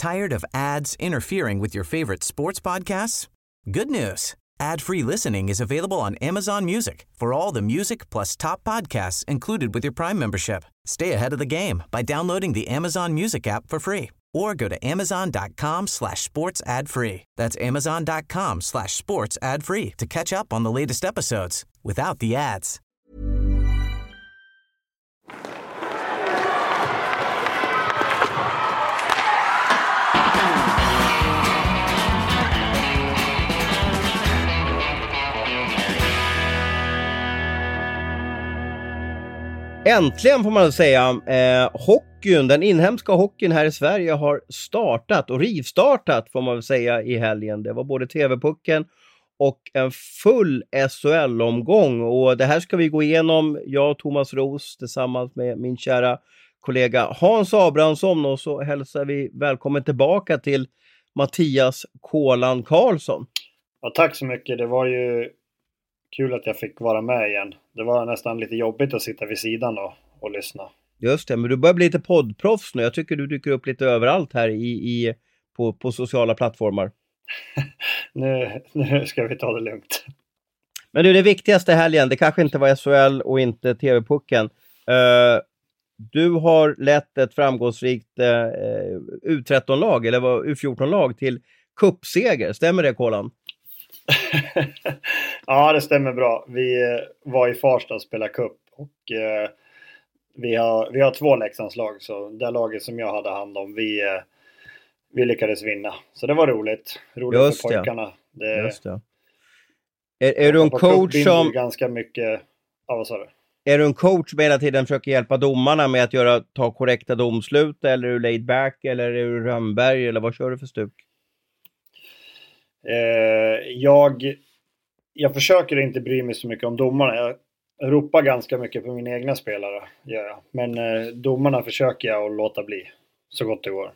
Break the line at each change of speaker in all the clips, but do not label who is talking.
Tired of ads interfering with your favorite sports podcasts? Good news. Ad-free listening is available on Amazon Music for all the music plus top podcasts included with your Prime membership. Stay ahead of the game by downloading the Amazon Music app for free or go to amazon.com/sports ad free. That's amazon.com/sports ad free to catch up on the latest episodes without the ads.
Äntligen får man väl säga, hockeyn, den inhemska hockeyn här i Sverige har startat och rivstartat får man väl säga i helgen. Det var både TV-pucken och en full SHL-omgång och det här ska vi gå igenom, jag och Thomas Roos tillsammans med min kära kollega Hans Abrahamsson, och så hälsar vi välkommen tillbaka till Mattias Kålan Karlsson.
Ja, tack så mycket, det var ju kul att jag fick vara med igen. Det var nästan lite jobbigt att sitta vid sidan och lyssna.
Just det, men du börjar bli lite poddproffs nu. Jag tycker du dyker upp lite överallt här på sociala plattformar.
nu ska vi ta det lugnt.
Men det viktigaste helgen, det kanske inte var SHL och inte TV-pucken. Du har lett ett framgångsrikt U13-lag, eller U14-lag till cupseger. Stämmer det, Kålan?
Ja, det stämmer bra. Vi var i Farsta och spelade cup och vi har 2 Leksandslag, så det laget som jag hade hand om, vi lyckades vinna. Så det var roligt. Roligt för pojkarna.
Just det. Är du en coach som
ganska mycket, vad sa du?
Är du en coach som hela tiden försöker hjälpa domarna med att ta korrekta domslut, eller är du laid back, eller är du Rönnberg, eller vad kör du för stuk?
Jag försöker inte bry mig så mycket om domarna. Jag ropar ganska mycket på mina egna spelare, gör jag. Men domarna försöker jag att låta bli så gott det går.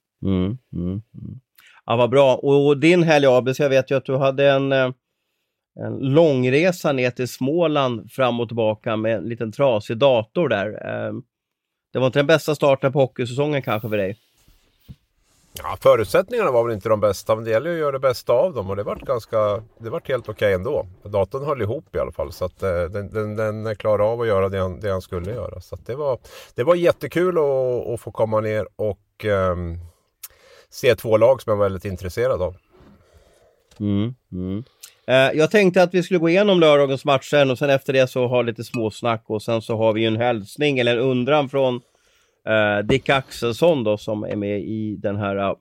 Ja, vad bra. Och din helg, Abis, jag vet ju att du hade en långresa ner till Småland fram och tillbaka med en liten trasig dator där. Det var inte den bästa starten på hockeysäsongen kanske för dig?
Ja, förutsättningarna var väl inte de bästa, men det gäller ju att göra det bästa av dem, och det var helt okej ändå. Datorn höll ihop i alla fall, så att den klarade av att göra det han skulle göra. Så att det var jättekul att få komma ner och se 2 lag som jag var väldigt intresserad av.
Jag tänkte att vi skulle gå igenom lördagens matchen och sen efter det så ha lite småsnack, och sen så har vi ju en hälsning eller en undran från Dick Axelsson då, som är med i den här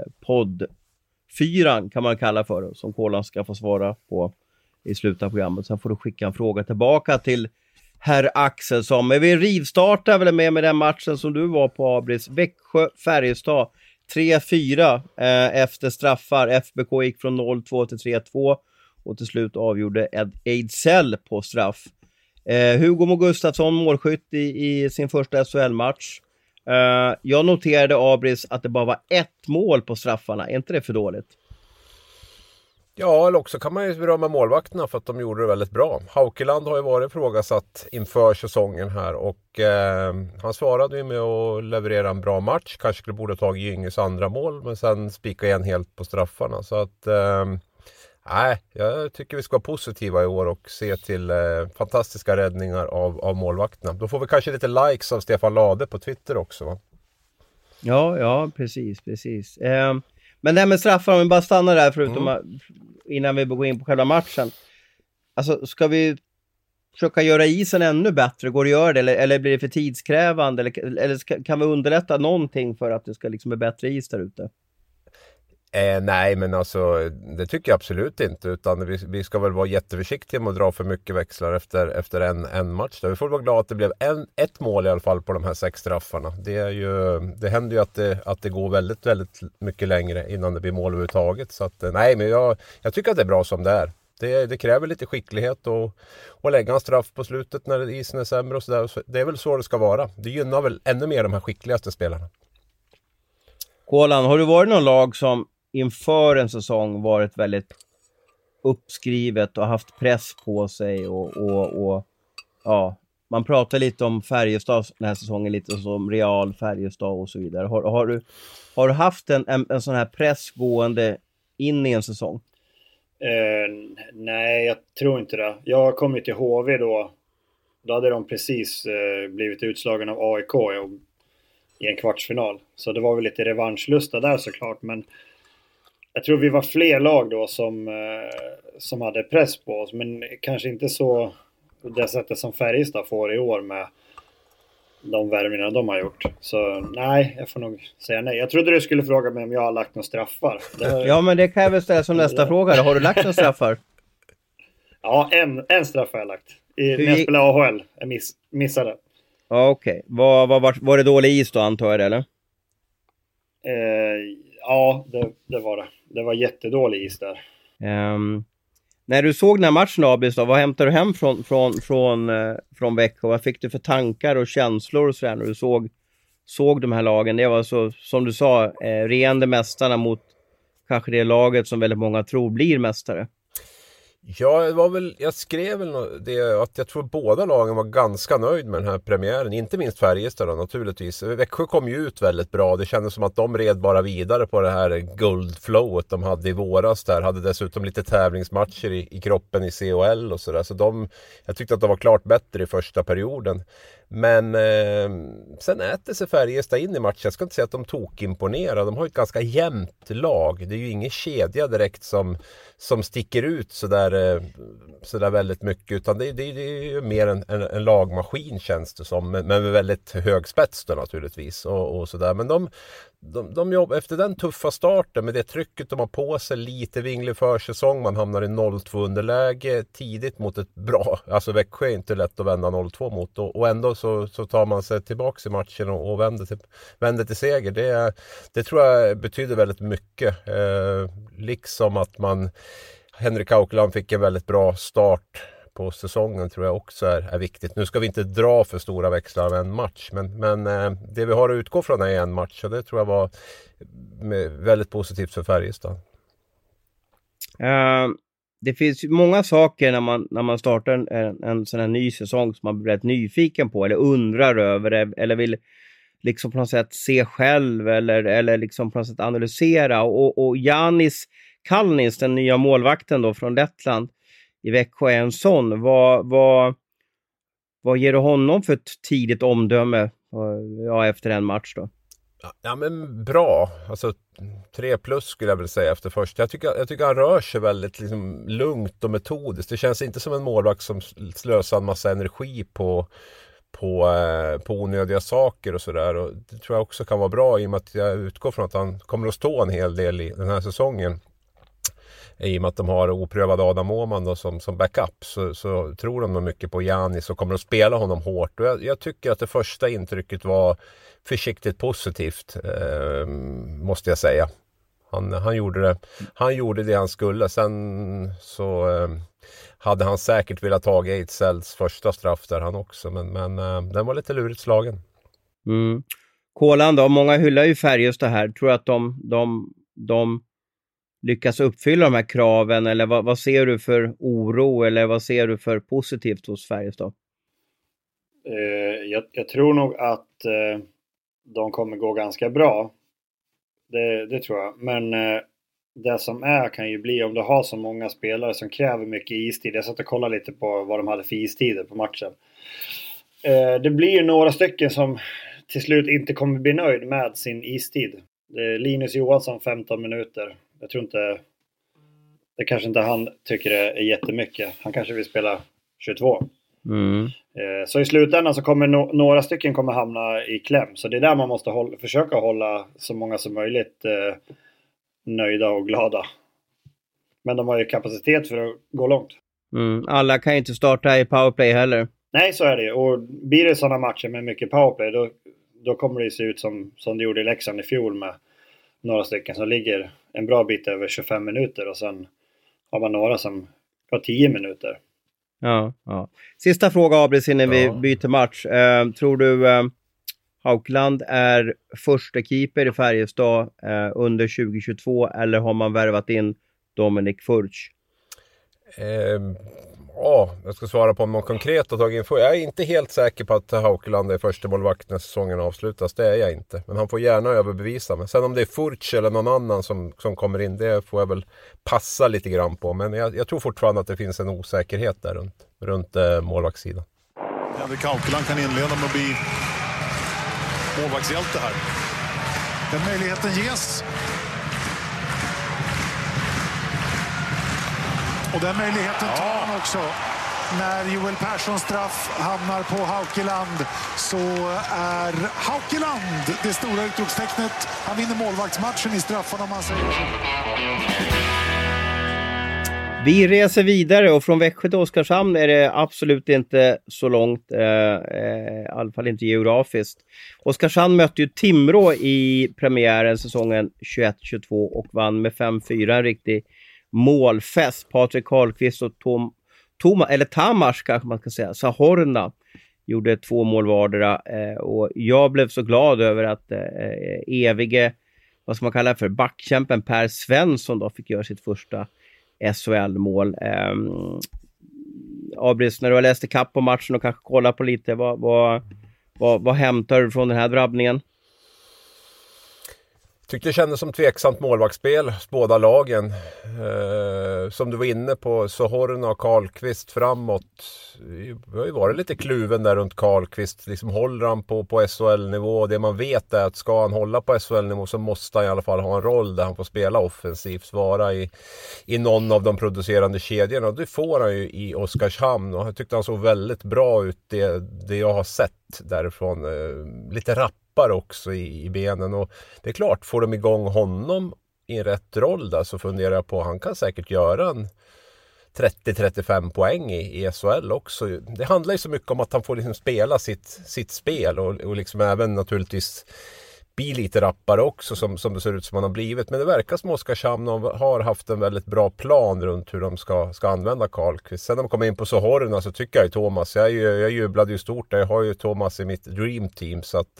podd-4 kan man kalla för, som Kålan ska få svara på i slutet av programmet. Sen får du skicka en fråga tillbaka till herr Axelsson. Men vi rivstartar väl med den matchen som du var på, Abris. Växjö-Färjestad 3-4 efter straffar. FBK gick från 0-2 till 3-2 och till slut avgjorde Ed Ejdsell på straff. Hugo Gustafsson målskytt i sin första SHL-match. Jag noterade, Abris, att det bara var 1 mål på straffarna. Är inte det för dåligt?
Ja, eller också kan man ju berömma målvakterna för att de gjorde det väldigt bra. Haukeland har ju varit ifrågasatt inför säsongen här, och han svarade ju med att leverera en bra match. Kanske borde ha tagit Gynges andra mål, men sen spika igen helt på straffarna. Så att jag tycker vi ska vara positiva i år och se till fantastiska räddningar av målvakterna. Då får vi kanske lite likes av Stefan Lade på Twitter också, va?
Ja, precis. Men det här med straffar, om vi bara stannar där förutom innan vi går in på själva matchen. Alltså, ska vi försöka göra isen ännu bättre? Går det att göra det? Eller blir det för tidskrävande? Eller kan vi underlätta någonting för att det ska liksom bli bättre is där ute?
Nej, men alltså det tycker jag absolut inte, utan vi ska väl vara jätteförsiktiga med att dra för mycket växlar efter en match. Vi får vara glada att det blev ett mål i alla fall på de här 6 straffarna. Det händer ju att det går väldigt, väldigt mycket längre innan det blir mål överhuvudtaget. Så att, nej, men jag tycker att det är bra som det är. Det kräver lite skicklighet och lägga en straff på slutet när isen är sämre och sådär. Så det är väl så det ska vara. Det gynnar väl ännu mer de här skickligaste spelarna.
Kålan, har du varit någon lag som inför en säsong varit väldigt uppskrivet och haft press på sig och man pratar lite om Färjestad den här säsongen, lite som Real, Färjestad och så vidare. Har du haft en sån här press gående in i en säsong?
Nej, jag tror inte det. Jag kom ju till HV då. Då hade de precis blivit utslagen av AIK i en kvartsfinal. Så det var väl lite revanschlusta där såklart. Men jag tror vi var fler lag då som hade press på oss. Men kanske inte så det sättet som Färjestad får i år med de värvningarna de har gjort. Så nej, jag får nog säga nej. Jag trodde du skulle fråga mig om jag har lagt några straffar.
Ja, men det kan jag väl ställa som nästa fråga. Har du lagt några straffar?
Ja, en straff har jag lagt. När jag spelade AHL. Jag missade.
Ja, okej. Var det dålig is då, antar jag det, eller?
Ja, det var det. Det var jättedålig is där.
När du såg den här matchen, Abis, då, vad hämtade du hem från Växjö? Vad fick du för tankar och känslor och sådär när du såg de här lagen? Det var så, som du sa, reende mästarna mot kanske det laget som väldigt många tror blir mästare.
Ja, jag skrev väl det att jag tror båda lagen var ganska nöjd med den här premiären. Inte minst Färjestad då, naturligtvis. Växjö kom ju ut väldigt bra. Det kändes som att de red bara vidare på det här guldflowet de hade i våras där. Hade dessutom lite tävlingsmatcher i kroppen i CHL och sådär. Så jag tyckte att de var klart bättre i första perioden. Men sen äter sig Färjestad in i matchen. Jag ska inte säga att de imponerade. De har ett ganska jämnt lag. Det är ju ingen kedja direkt som sticker ut sådär väldigt mycket. Utan det är ju mer en lagmaskin, känns det som. Men med väldigt hög spets då, naturligtvis. Och sådär. Men de jobbar efter den tuffa starten med det trycket de har på sig, lite vinglig försäsong, man hamnar i 0-2 underläge tidigt mot ett bra, alltså Växjö är inte lätt att vända 0-2 mot, och ändå så tar man sig tillbaka i matchen och vänder till seger. Det tror jag betyder väldigt mycket, liksom att Henrik Haukeland fick en väldigt bra start på säsongen, tror jag också är viktigt. Nu ska vi inte dra för stora växlar av en match, men det vi har att utgå från är en match, och det tror jag var väldigt positivt för Färjestad.
Det finns många saker när man startar en sån här ny säsong som man blir rätt nyfiken på eller undrar över eller vill liksom på något sätt se själv eller liksom på något sätt analysera, och Janis Kalnis, den nya målvakten då från Lettland i Växjö, är en sån. Vad ger du honom för ett tidigt omdöme efter en match då?
Ja, men bra. Alltså 3+ skulle jag väl säga efter först. Jag tycker han rör sig väldigt liksom lugnt och metodiskt. Det känns inte som en målvakt som slösar en massa energi på onödiga saker och sådär. Och det tror jag också kan vara bra, i och med att jag utgår från att han kommer att stå en hel del i den här säsongen. I och med att de har oprövad Adam Åhman då som backup, så tror de nog mycket på Janis och kommer att spela honom hårt. Och jag tycker att det första intrycket var försiktigt positivt, måste jag säga. Han gjorde det han skulle. Sen så hade han säkert velat ta Ejdsälls första straff där han också, men den var lite lurigt slagen.
Kolan då, många hyllar ju Färjestad här. Tror att de lyckas uppfylla de här kraven, eller vad ser du för oro, eller vad ser du för positivt hos Färjestad?
Jag tror nog att de kommer gå ganska bra. Det tror jag. Men det som kan ju bli, om du har så många spelare som kräver mycket istid. Jag satt och kollade lite på vad de hade för istider på matchen. Det blir ju några stycken som till slut inte kommer bli nöjd med sin istid. Linus Johansson 15 minuter. Jag tror inte, det kanske inte han tycker det är jättemycket. Han kanske vill spela 22. Så i slutändan så kommer några stycken kommer hamna i kläm. Så det är där man måste försöka hålla så många som möjligt nöjda och glada. Men de har ju kapacitet för att gå långt.
Alla kan ju inte starta i powerplay heller.
Nej, så är det. Och blir det sådana matcher med mycket powerplay, då kommer det se ut som det gjorde i Leksand i fjol, med några stycken som ligger en bra bit över 25 minuter, och sen har man några som har 10 minuter.
Ja. Sista fråga, Abris, innan vi byter match. Tror du Haukeland är första keeper i Färjestad under 2022, eller har man värvat in Dominik Furch?
Ja, jag ska svara på om någon konkret har tagit info. Jag är inte helt säker på att Haukeland är första målvakt när säsongen avslutas. Det är jag inte. Men han får gärna överbevisa mig. Sen om det är Furch eller någon annan som kommer in, det får jag väl passa lite grann på. Men jag tror fortfarande att det finns en osäkerhet där runt målvaktssidan.
Henrik Haukeland kan inleda med att bli målvaktshjälte här. Den möjligheten ges. Och den möjligheten tar han också. När Joel Perssons straff hamnar på Haukeland så är Haukeland det stora utropstecknet. Han vinner målvaktsmatchen i straffarna, om man säger så.
Vi reser vidare och från Växjö till Oskarshamn är det absolut inte så långt, i alla fall inte geografiskt. Oskarshamn mötte ju Timrå i premiären säsongen 21-22 och vann med 5-4, en riktig målfest. Patrik Karlqvist och Tamas kanske man ska säga, Sahorna gjorde 2 mål vardera, och jag blev så glad över att evige, vad ska man kalla för, backkämpen Per Svensson då fick göra sitt första SHL-mål. Abris, när du har läst i kapp på matchen och kanske kollar på lite, vad hämtar du från den här drabbningen?
Tyckte det kändes som tveksamt målvaktsspel båda lagen. Som du var inne på, Sahorna och Karlqvist framåt. Det har ju varit lite kluven där runt Karlqvist. Liksom håller han på SHL-nivå. Det man vet är att ska han hålla på SHL-nivå så måste han i alla fall ha en roll där han får spela offensivt. Vara i någon av de producerande kedjorna. Och det får han ju i Oskarshamn. Och jag tyckte han såg väldigt bra ut det jag har sett därifrån. Lite rappar också i benen. Och det är klart, får de igång honom i en rätt roll där, så funderar jag på, han kan säkert göra en 30-35 poäng i SHL också. Det handlar ju så mycket om att han får liksom spela sitt spel och liksom även naturligtvis bli lite rappare också som det ser ut som han har blivit. Men det verkar som Oskarshamn har haft en väldigt bra plan runt hur de ska använda Karlqvist. Sen när de kommer in på Sahorna så tycker jag ju Thomas, jag jublade ju stort där. Jag har ju Thomas i mitt dream team, så att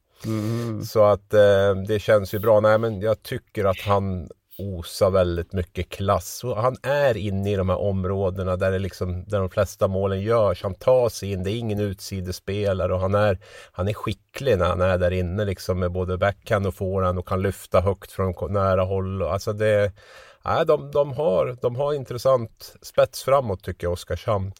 det känns ju bra. Nej, men jag tycker att han osar väldigt mycket klass. Och han är inne i de här områdena där de flesta målen görs. Han tar sig in, det är ingen utsidespelare, och han är skicklig när han är där inne liksom, med både backhand och forehand, och kan lyfta högt från nära håll. Alltså de har intressant spets framåt, tycker jag, Oskarshamn.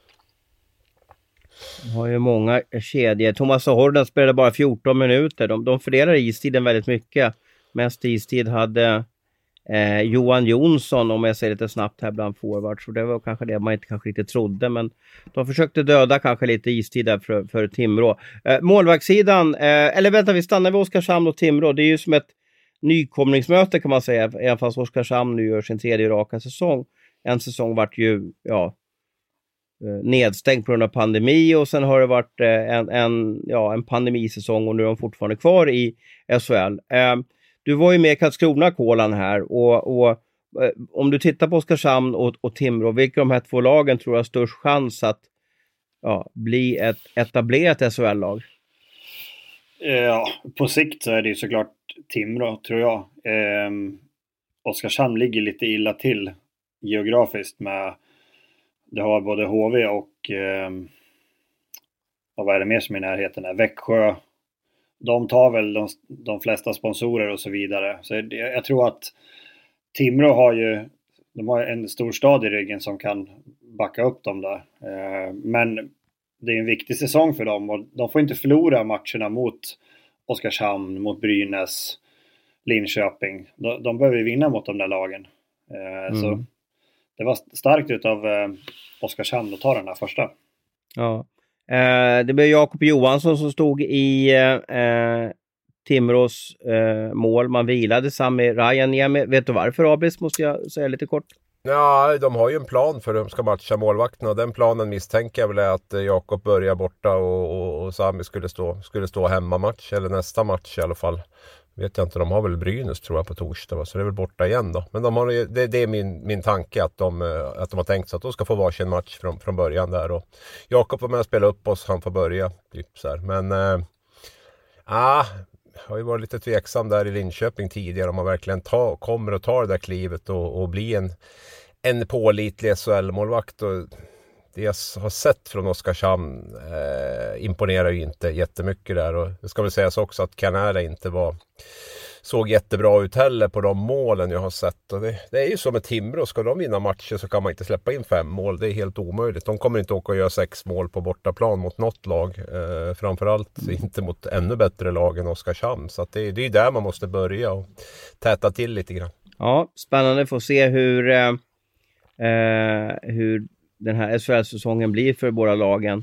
De har ju många kedjor. Thomas Sahorna spelade bara 14 minuter. De fördelar istiden väldigt mycket. Mest istid hade Johan Jonsson, om jag säger lite snabbt här, bland forwards. Så det var kanske det man inte kanske riktigt trodde. Men de försökte döda kanske lite istid där för Timrå. Målvaktssidan, eller vänta, vi stannar vid Oskarshamn och Timrå. Det är ju som ett nykomlingsmöte kan man säga. Även fast Oskarshamn nu gör sin 3:e raka säsong. En säsong vart ju, nedstängt på grund av pandemi, och sen har det varit en pandemisäsong, och nu är de fortfarande kvar i SHL. Du var ju med i Karlskrona Kolan här, och om du tittar på Oskarshamn och Timrå, vilka de här 2 lagen tror du har störst chans att bli ett etablerat SHL-lag?
Ja, på sikt så är det ju såklart Timrå, tror jag. Oskarshamn ligger lite illa till geografiskt med. Det har både HV och vad är det mer som är i närheten? Växjö. De tar väl de flesta sponsorer och så vidare. Så jag tror att Timrå har en stor stad i ryggen som kan backa upp dem där. Men det är en viktig säsong för dem, och de får inte förlora matcherna mot Oskarshamn, mot Brynäs, Linköping. De behöver vinna mot de där lagen. Så det var starkt utav Oskarshamn att ta den här första. Ja.
Det blev Jakob Johansson som stod i Timrås mål. Man vilade Sami Rajaniemi. Vet du varför, Abris, måste jag säga lite kort?
Ja, de har ju en plan för hur de ska matcha målvakterna, och den planen misstänker jag väl är att Jakob börjar borta och Sami skulle stå hemmamatch, eller nästa match i alla fall. Vet jag inte, de har väl Brynäs tror jag på torsdag, så det är väl borta igen då. Men det är min tanke att de har tänkt sig att de ska få varsin match från början där. Och Jakob var med och spela upp oss, han får börja typ så här. Men har ju varit lite tveksam där i Linköping tidigare om man verkligen kommer att ta det där klivet och bli en pålitlig SHL-målvakt. Och det jag har sett från Oskarshamn imponerar ju inte jättemycket där. Och det ska väl sägas också att Canada inte såg jättebra ut heller på de målen jag har sett. Och det är ju som ett Timrå, ska de vinna matcher så kan man inte släppa in 5 mål. Det är helt omöjligt. De kommer inte åka och göra 6 mål på bortaplan mot något lag. Framförallt inte mot ännu bättre lag än Oskarshamn. Så att det är ju där man måste börja och täta till lite grann.
Ja, spännande för att se hur den här SHL-säsongen blir för båda lagen.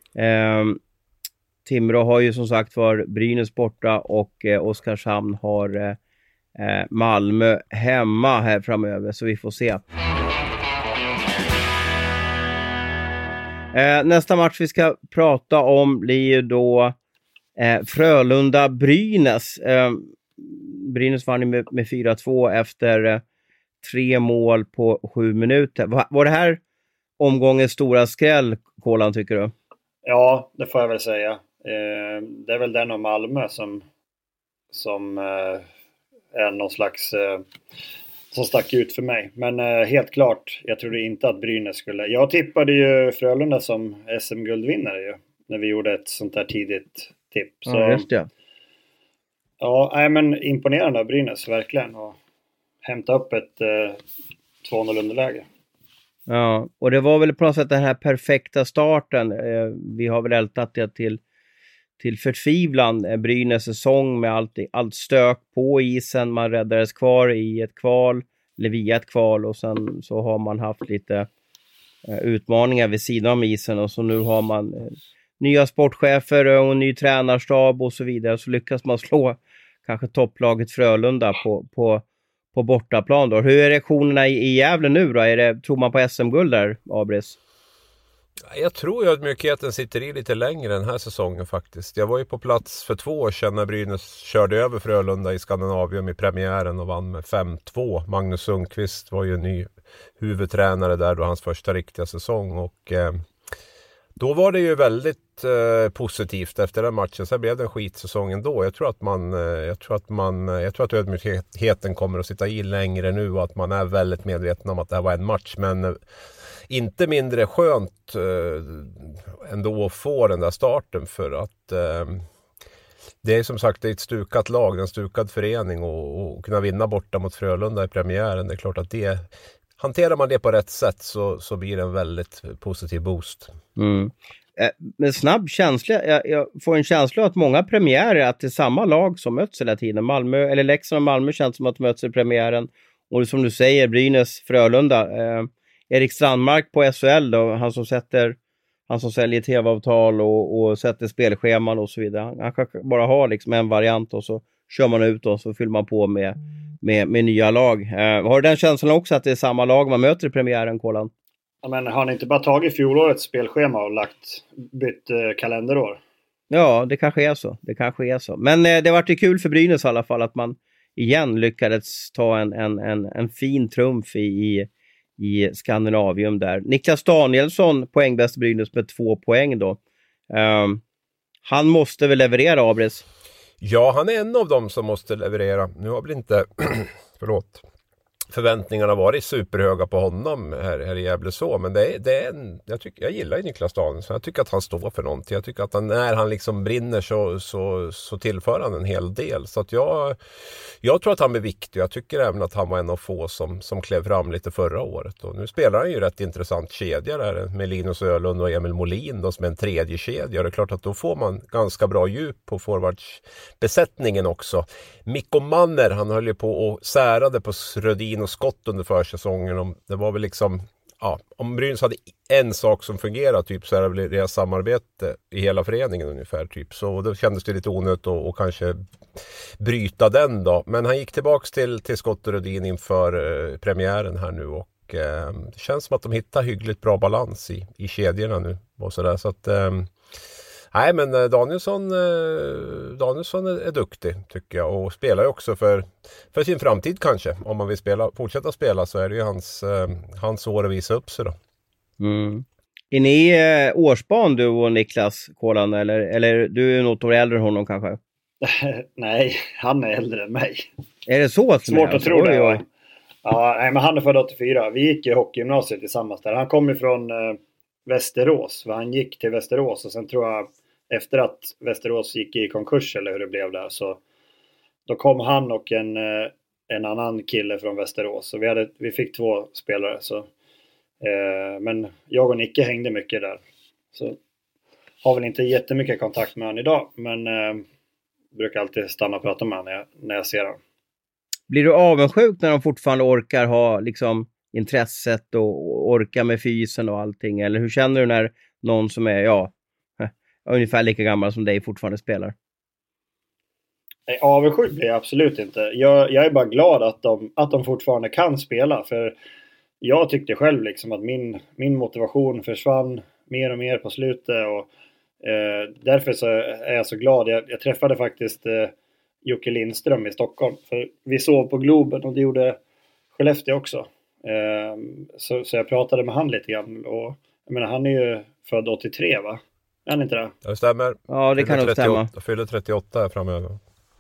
Timrå har ju som sagt var Brynäs borta och Oskarshamn har Malmö hemma här framöver, så vi får se. Nästa match vi ska prata om blir ju då Frölunda-Brynäs. Brynäs vann med 4-2 efter 3 mål på 7 minuter. Var det här omgångens stora skräll, Kolan, tycker du?
Ja, det får jag väl säga. Det är väl den av Malmö som är någon slags som stack ut för mig. Men helt klart, jag trodde inte att Brynäs skulle. Jag tippade ju Frölunda som SM-guldvinnare ju, när vi gjorde ett sånt där tidigt tipp. Så,
ja, just det.
Ja, men imponerande av Brynäs verkligen, och hämta upp ett 2-0 underläge.
Ja, och det var väl på något sätt den här perfekta starten. Vi har väl ältat det till förtvivlan. Brynäs säsong med allt stök på isen. Man räddades kvar i ett kval, eller via ett kval, och sen så har man haft lite utmaningar vid sidan om isen, och så nu har man nya sportchefer och ny tränarstab och så vidare, så lyckas man slå kanske topplaget Frölunda på bortaplan då. Hur är reaktionerna i Gävle nu då? Tror man på SM-guld där, Abris?
Jag tror ju att mycket sitter i lite längre den här säsongen faktiskt. Jag var ju på plats för 2 år sedan när Brynäs körde över Frölunda i Skandinavium i premiären och vann med 5-2. Magnus Sundqvist var ju ny huvudtränare där då, hans första riktiga säsong, och då var det ju väldigt positivt efter den matchen. Sen blev det en skitsäsong ändå. Jag tror att ödmjukheten kommer att sitta i längre nu, och att man är väldigt medveten om att det här var en match. Men inte mindre skönt ändå att få den där starten, för att det är som sagt ett stukat lag, en stukad förening, och kunna vinna borta mot Frölunda i premiären. Det är klart att hanterar man det på rätt sätt så blir det en väldigt positiv boost.
Mm. Men snabb känsla, jag får en känsla att många premiärer, att det är samma lag som möts hela tiden. Malmö, eller Leksand och Malmö känns som att de möts i premiären. Och som du säger, Brynäs, Frölunda. Erik Strandmark på SHL då, han som säljer tv-avtal och sätter spelscheman och så vidare. Han kan bara ha liksom en variant, och så kör man ut och så fyller man på med nya lag. Har du den känslan också, att det är samma lag man möter i premiären, Kolan?
Ja, men har ni inte bara tagit fjolårets spelschema och bytt kalenderår?
Ja, det kanske är så. Men det har varit kul för Brynäs i alla fall, att man igen lyckades ta en fin trumf i Skandinavium där. Niklas Danielsson, poängbäst Brynäs med 2 poäng då. Han måste väl leverera, Abris?
Ja, han är en av dem som måste leverera. Nu har väl inte förväntningarna varit superhöga på honom här i Gävle så, men jag gillar ju Niklas Danielsson. Jag tycker att han står för någonting. Jag tycker att när han liksom brinner så tillför han en hel del. Så att jag tror att han är viktig. Jag tycker även att han var en av få som klev fram lite förra året. Och nu spelar han ju rätt intressant kedja där med Linus Ölund och Emil Molin då, som är en tredje kedja. Det är klart att då får man ganska bra djup på forwardsbesättningen också. Mikko Manner, han höll ju på och särade på Rödin och Skott under försäsongen. Det var väl liksom, ja, om Brynäs hade en sak som fungerar typ, så är det väl deras samarbete i hela föreningen ungefär typ. Så då kändes det lite onödigt och kanske bryta den då. Men han gick tillbaks till Skott och Rödin inför premiären här nu, och det känns som att de hittar hyggligt bra balans i kedjorna nu och sådär. Så att nej, men Danielsson är duktig tycker jag, och spelar ju också för sin framtid kanske. Om man vill fortsätta spela, så är det ju hans år att visa upp sig då. Mm.
Är ni årsbarn du och Niklas Kolan, eller du är något år äldre än honom kanske?
Nej, han är äldre än mig.
Är det så?
Svårt att tro det. Ja, nej, men han är född 84. Vi gick i hockeygymnasiet tillsammans där. Han kom ifrån Västerås. För han gick till Västerås och sen tror jag efter att Västerås gick i konkurs eller hur det blev där, så då kom han och en annan kille från Västerås. Så vi fick 2 spelare. Så, men jag och Nicke hängde mycket där. Så har väl inte jättemycket kontakt med honom idag. Men brukar alltid stanna och prata med honom när jag ser honom.
Blir du avundsjuk när de fortfarande orkar ha liksom intresset och orka med fysen och allting? Eller hur känner du när någon som är ungefär lika gammal som dig fortfarande spelar?
Nej, avundsjuk blir jag absolut inte. Jag är bara glad att de fortfarande kan spela. För jag tyckte själv liksom att min motivation försvann mer och mer på slutet. Och därför så är jag så glad. Jag träffade faktiskt Jocke Lindström i Stockholm. För vi sov på Globen och det gjorde Skellefteå också. Så jag pratade med han lite grann. Och jag menar, han är ju född 83, va? Är han inte det?
Det stämmer.
Ja, det kan nog stämma.
Fyller 38 här framöver.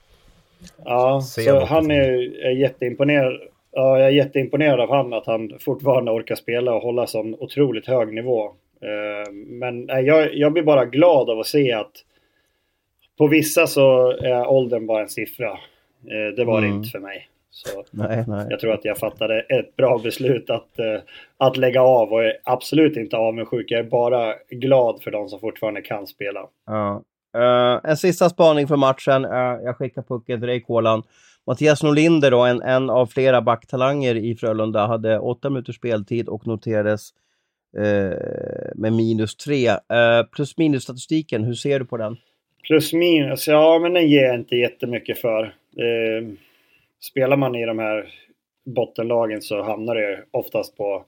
Ja, så han är jätteimponerad. Ja, jag är jätteimponerad av han, att han fortfarande orkar spela och hålla sån otroligt hög nivå. Men jag blir bara glad av att se att på vissa så är åldern bara en siffra. Det var det inte för mig. Så
nej.
Jag tror att jag fattade ett bra beslut att lägga av, och är absolut inte avundsjuk. Jag är bara glad för de som fortfarande kan spela.
Ja. En sista spaning för matchen. Jag skickar pucken till dig, Kolan. Mattias Norlinder då, en av flera backtalanger i Frölunda, hade 8 minuters speltid och noterades med -3. Plus minus statistiken, hur ser du på den?
Plus minus, ja, men den ger inte jättemycket för. Spelar man i de här bottenlagen så hamnar det oftast på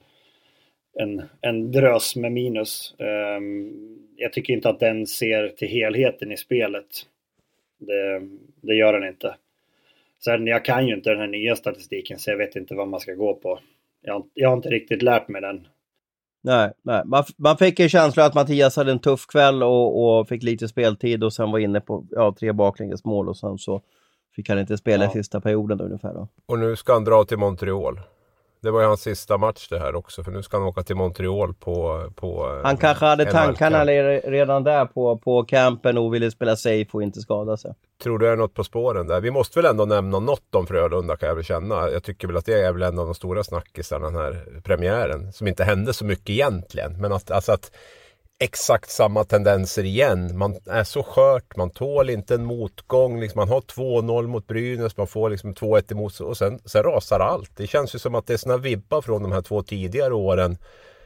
en drös med minus. Jag tycker inte att den ser till helheten i spelet. Det gör den inte. Sen jag kan ju inte den här nya statistiken, så jag vet inte vad man ska gå på. Jag har inte riktigt lärt mig den.
Nej. Man fick en känsla att Mattias hade en tuff kväll och fick lite speltid och sen var inne på 3 baklängesmål och sen så fick han inte spela i sista perioden ungefär då.
Och nu ska han dra till Montreal. Det var ju hans sista match det här också, för nu ska han åka till Montreal på
han kanske hade tankarna redan där på campen och ville spela safe och inte skada sig.
Tror du är något på spåren där? Vi måste väl ändå nämna något om Frölunda, kan jag väl känna. Jag tycker väl att det är väl en av de stora snackisarna, den här premiären. Som inte hände så mycket egentligen. Men att exakt samma tendenser igen. Man är så skört, man tål inte en motgång. Liksom man har 2-0 mot Brynäs, man får liksom 2-1 emot och sen rasar allt. Det känns ju som att det är såna vibbar från de här 2 tidigare åren.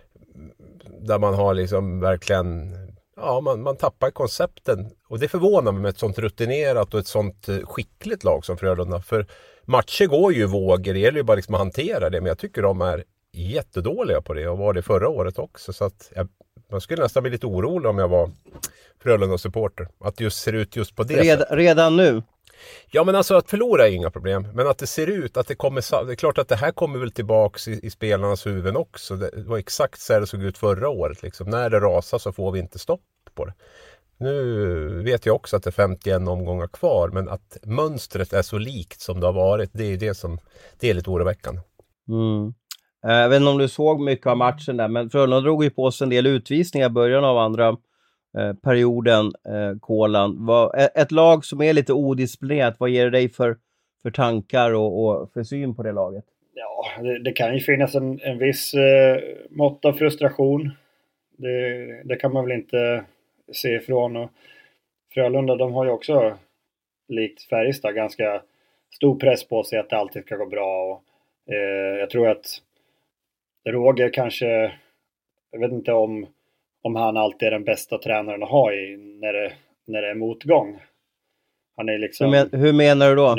Där man har liksom verkligen... Ja, man tappar koncepten. Och det förvånar mig med ett sånt rutinerat och ett sånt skickligt lag som Frölunda. För matcher går ju vågor, det gäller ju bara liksom att hantera det. Men jag tycker de är jättedåliga på det och var det förra året också. Så att man skulle nästan bli lite orolig om jag var Frölunda-supporter. Att det just ser ut just på det sättet.
Redan nu?
Ja, men alltså att förlora är inga problem. Men att det ser ut att det kommer... Det är klart att det här kommer väl tillbaka i spelarnas huvuden också. Det var exakt så här det såg ut förra året. Liksom. När det rasar så får vi inte stopp på det. Nu vet jag också att det är 51 omgångar kvar. Men att mönstret är så likt som det har varit, det är det som... Det är lite oroväckande.
Jag vet inte om du såg mycket av matchen där. Men Frölunda drog ju på sig en del utvisningar i början av andra perioden, Kolan. Ett lag som är lite odisciplinerat, vad ger det dig för tankar och för syn på det laget?
Ja, det kan ju finnas en viss mått av frustration. Det kan man väl inte se ifrån. Och Frölunda, de har ju också likt Färjestad ganska stor press på sig att det alltid ska gå bra. Och, jag tror att Roger kanske, jag vet inte om han alltid är den bästa tränaren att ha i när det är motgång. Han är liksom...
Hur menar du då?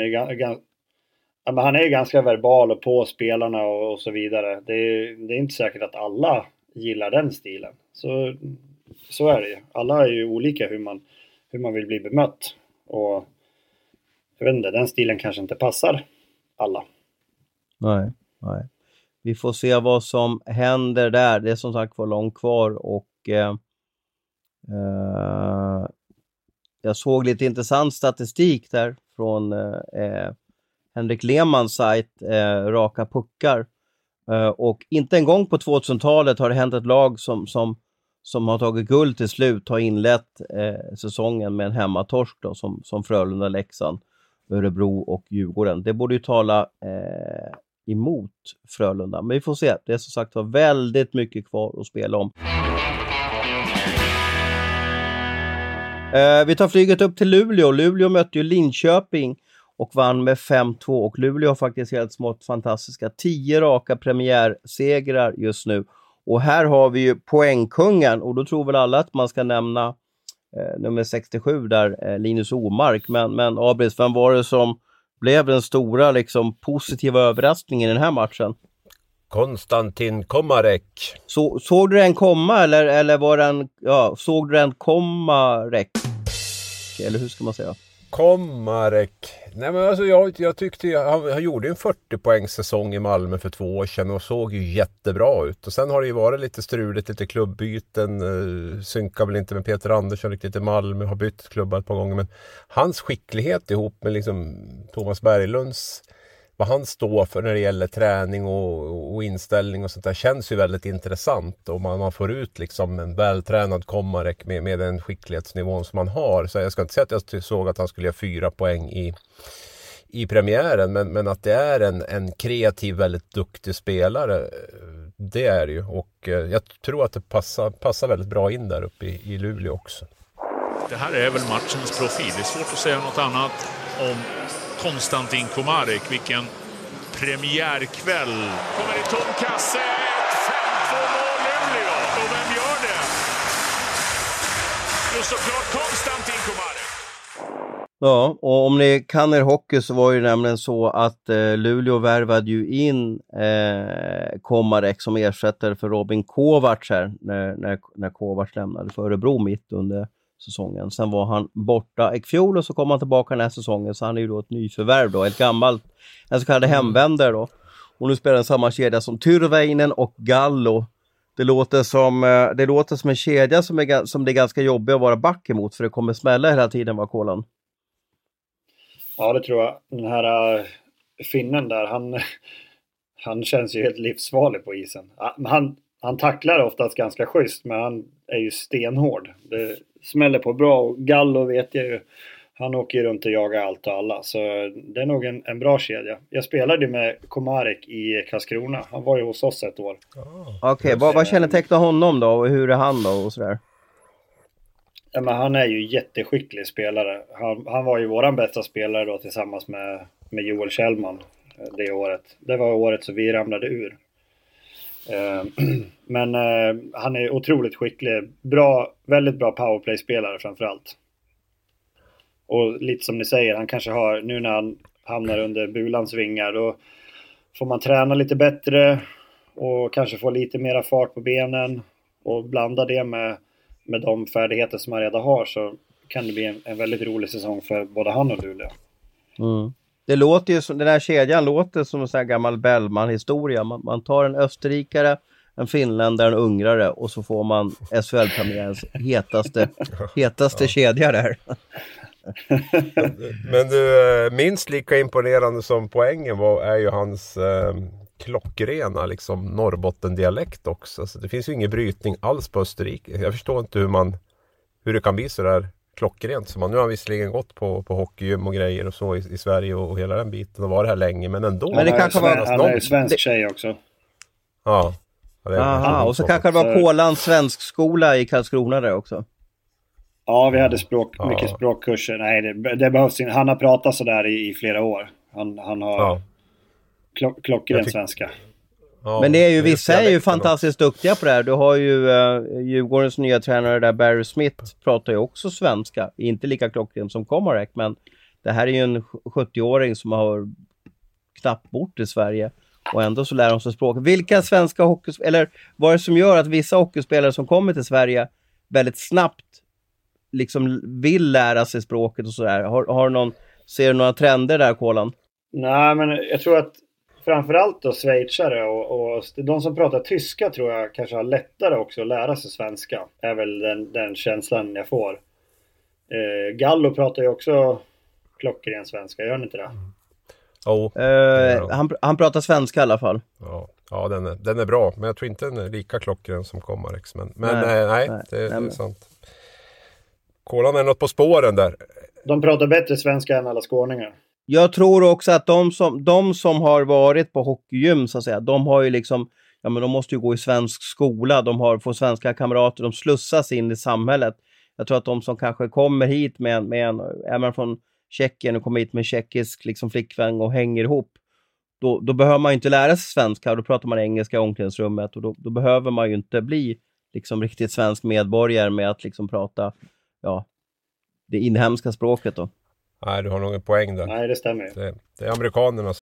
Han är ju ganska verbal och på spelarna och så vidare. Det är inte säkert att alla gillar den stilen. Så är det ju. Alla är ju olika hur man vill bli bemött. Och jag vet inte, den stilen kanske inte passar alla. Nej.
Vi får se vad som händer där. Det är som sagt var långt kvar och jag såg lite intressant statistik där från Henrik Lehmanns sajt Raka Puckar. Och inte en gång på 2000-talet har det hänt ett lag som som har tagit guld till slut har inlett säsongen med en hemmatorsk då, som Frölunda, Leksand, Örebro och Djurgården. Det borde ju tala emot Frölunda. Men vi får se. Det är som sagt var väldigt mycket kvar att spela om. Vi tar flyget upp till Luleå. Luleå mötte ju Linköping och vann med 5-2. Och Luleå har faktiskt helt smått fantastiska 10 raka premiärsegrar just nu. Och här har vi ju poängkungen. Och då tror väl alla att man ska nämna nummer 67 där, Linus Omark. Men Abris, vem var det som blev den stora liksom, positiva överraskningen i den här matchen?
Konstantin Komarek.
Såg du den komma eller var den, såg du den Komarek? Eller hur ska man säga?
Komarek. Nej men alltså jag tyckte han gjorde en 40 poängs säsong i Malmö för 2 år sedan och såg ju jättebra ut. Och sen har det ju varit lite struligt, lite klubbyten, synkar väl inte med Peter Andersson riktigt i Malmö, har bytt klubbar ett par gånger, men hans skicklighet ihop med liksom Thomas Berglunds, vad han står för när det gäller träning och inställning och sånt där, känns ju väldigt intressant. Och man får ut liksom en vältränad Komarek med den skicklighetsnivån som man har. Så jag ska inte säga att jag såg att han skulle göra 4 poäng i premiären. Men att det är en kreativ, väldigt duktig spelare, det är det ju. Och jag tror att det passar väldigt bra in där uppe i Luleå också.
Det här är väl matchens profil. Det är svårt att säga något annat om Konstantin Komarek. Vilken premiärkväll. Kommer i tom kasse. 5-2-0 Luleå. Och vem gör det? Jo, såklart Konstantin Komarek.
Ja, och om ni kan er hockey så var det nämligen så att Luleå värvade ju in Komarek som ersättare för Robin Kovacs här när Kovacs lämnade för Örebro mitt under säsongen. Sen var han borta i fjol och så kom han tillbaka den här säsongen, så han är ju då ett nyförvärv då, en så kallad hemvändare då. Och nu spelar han samma kedja som Tyrväinen och Gallo. Det låter som en kedja som det är ganska jobbigt att vara back emot, för det kommer smälla hela tiden, var Kolan.
Ja, det tror jag. Den här finnen där, han känns ju helt livsfarlig på isen. Han tacklar oftast ganska schysst, men han är ju stenhård. Det smäller på bra, och Gallo vet jag ju, han åker ju runt och jagar allt och alla. Så det är nog en bra kedja. Jag spelade med Komarek i Karlskrona. Han var ju hos oss ett år.
Okej, vad kännetecknar honom då? Och hur är han då och sådär?
Ja, men han är ju jätteskicklig spelare. Han var ju våran bästa spelare då tillsammans med Joel Kjellman det året. Det var året så vi ramlade ur. Men han är otroligt skicklig. Väldigt bra powerplay-spelare framförallt. Och lite som ni säger, han kanske har, nu när han hamnar under Bulans vingar, då får man träna lite bättre och kanske få lite mera fart på benen och blanda det med de färdigheter som han redan har, så kan det bli en väldigt rolig säsong för både han och Luleå.
Mm. Det låter ju som, den här kedjan låter som en sån här gammal Bellman-historia. Man tar en österrikare, en finländare, en ungrare och så får man SHL-premiärens hetaste kedja där.
Men du, minst lika imponerande som poängen är ju hans klockrena liksom Norrbotten-dialekt också. Så det finns ju ingen brytning alls på Österrike. Jag förstår inte hur det kan bli så där klockrent. Så nu har han visserligen gått på hockeygym och grejer och så i Sverige och hela den biten och var det här länge, men ändå.
Men det kanske var han är svensk tjej också.
Ja.
Aha, och så kanske det var Kolans svensk skola i Karlskrona där också.
Ja, vi hade mycket språkkurser. Nej, det behövs inte. Han har pratat så där i flera år. Han har klockren svenska.
Ja, men det är ju, vissa är ju fantastiskt duktiga på det här. Du har ju Djurgårdens nya tränare där, Barry Smith, pratar ju också svenska. Inte lika klockren som Komarek, men det här är ju en 70-åring som har knappt bort i Sverige. Och ändå så lär de sig språk. Vilka svenska eller vad är det som gör att vissa hockeyspelare som kommer till Sverige väldigt snabbt liksom vill lära sig språket och sådär? Ser du några trender där, Kolan?
Nej, men jag tror att framförallt då schweizare och de som pratar tyska tror jag kanske har lättare också att lära sig svenska. Är väl den känslan jag får. Gallo pratar ju också klockren svenska, gör han inte det?
Han pratar svenska i alla fall.
Ja. Ja, den är bra. Men jag tror inte den är lika klockren som Komarex. Men nej, det är sant. Kolan är något på spåren där.
De pratar bättre svenska än alla skåningar.
Jag tror också att de som har varit på hockeygym så att säga, de har ju liksom, ja men de måste ju gå i svensk skola, får svenska kamrater, de slussas in i samhället. Jag tror att de som kanske kommer hit med en även från Tjeckien och kommer hit med tjeckisk liksom flickvän och hänger ihop, då behöver man ju inte lära sig svenska, då pratar man engelska i omklädningsrummet och då behöver man ju inte bli liksom riktigt svensk medborgare med att liksom prata det inhemska språket då.
Nej, du har någon poäng där.
Nej, det stämmer.
Det är amerikanerna.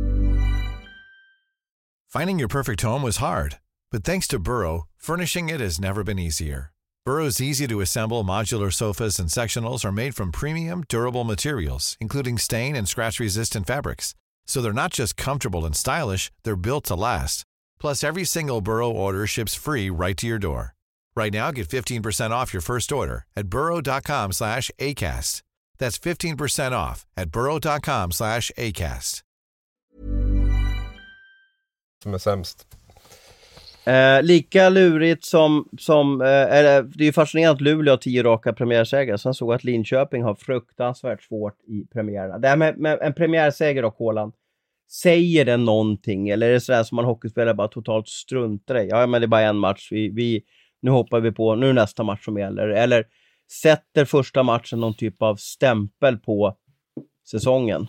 Finding your perfect home was hard, but thanks to Burrow, furnishing it has never been easier. Burrow's easy-to-assemble modular sofas and sectionals are made from premium, durable materials, including stain and scratch-resistant fabrics. So they're not just comfortable and stylish, they're built to last. Plus, every single Burrow order ships free right to your door. Right now, get 15% off your first order at burrow.com/ACAST. That's 15% off at burrow.com/ACAST.
Som är sämst.
Lika lurigt som det är ju fascinerande att Luleå har 10 raka premiärsägare. Sen såg att Linköping har fruktansvärt svårt i premiärerna. Det här med en premiärsäger då, Kolan, säger det någonting? Eller är det sådär som man hockeyspelare bara totalt struntar i? Ja, men det är bara en match. Nu hoppar vi på, nu är nästa match som gäller. Eller sätter första matchen någon typ av stämpel på säsongen?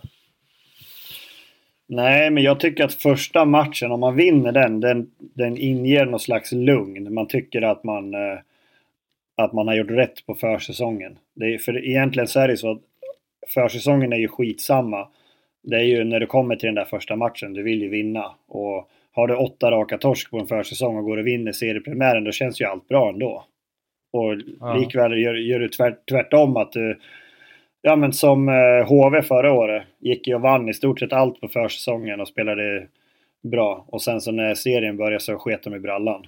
Nej, men jag tycker att första matchen, om man vinner den inger någon slags lugn. Man tycker att man har gjort rätt på försäsongen. För egentligen så är det så att försäsongen är ju skitsamma. Det är ju när du kommer till den där första matchen, du vill ju vinna. Och har du 8 raka torsk på en försäsong och går och vinner seriepremiären, då känns ju allt bra ändå. Och likväl gör du tvärtom att du... Ja, men som HV förra året gick ju och vann i stort sett allt på försäsongen och spelade bra. Och sen så när serien började så sket de i brallan.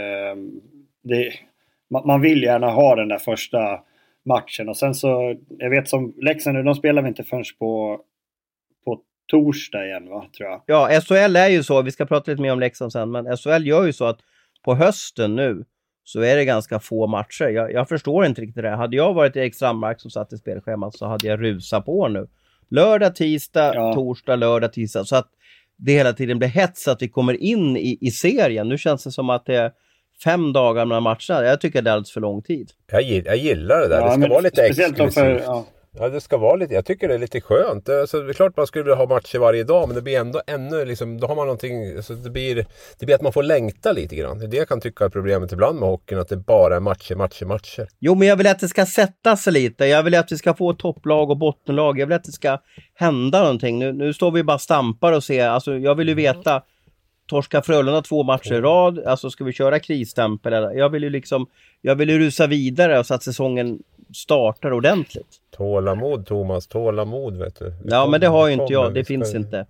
Man vill gärna ha den där första matchen. Och sen så, jag vet som Leksand nu, de spelar vi inte förrän på torsdag igen, va, tror jag.
Ja, SHL är ju så, vi ska prata lite mer om Leksand sen, men SHL gör ju så att på hösten nu så är det ganska få matcher. Jag förstår inte riktigt det. Hade jag varit Erik Strandmark som satt i spelschemat så hade jag rusat på nu. Lördag, tisdag, torsdag, lördag, tisdag. Så att det hela tiden blir hets att vi kommer in i serien. Nu känns det som att det är 5 dagar mellan matcherna. Jag tycker det är alldeles för lång tid.
Jag gillar det där. Det ska vara lite exklusivt. Ja, det ska vara lite, jag tycker det är lite skönt. Det är klart man skulle vilja ha matcher varje dag, men det blir ändå ännu liksom, då har man någonting, alltså det blir att man får längta lite grann. Det är det jag kan tycka är problemet ibland med hockeyn, att det bara är matcher. Jo, men jag vill att det ska sätta sig lite. Jag vill att vi ska få topplag och bottenlag. Jag vill att det ska hända någonting. Nu står vi bara stampar och ser, alltså jag vill ju veta, torska Frölunda 2 matcher i rad, alltså ska vi köra krisstämpel eller? Jag vill ju rusa vidare så att säsongen startar ordentligt. Tålamod, Thomas, tålamod, vet du.
Ja, men det har ju inte jag, det finns inte.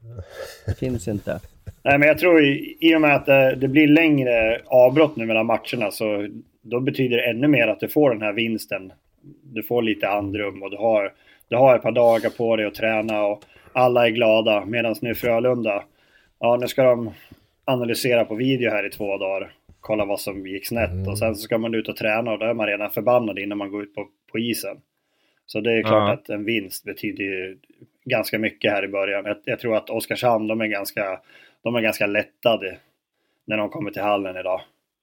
Nej, men jag tror i och med att det blir längre avbrott nu mellan matcherna, så då betyder det ännu mer att du får den här vinsten. Du får lite andrum och du har ett par dagar på dig att träna och alla är glada. Medan nu Frölunda, nu ska de analysera på video här i 2 dagar. Kolla vad som gick snett och sen så ska man ut och träna och då är man redan förbannad innan man går ut på isen. Så det är klart att en vinst betyder ju ganska mycket här i början. Jag tror att Oskarshamn, de är ganska lättade när de kommer till hallen idag.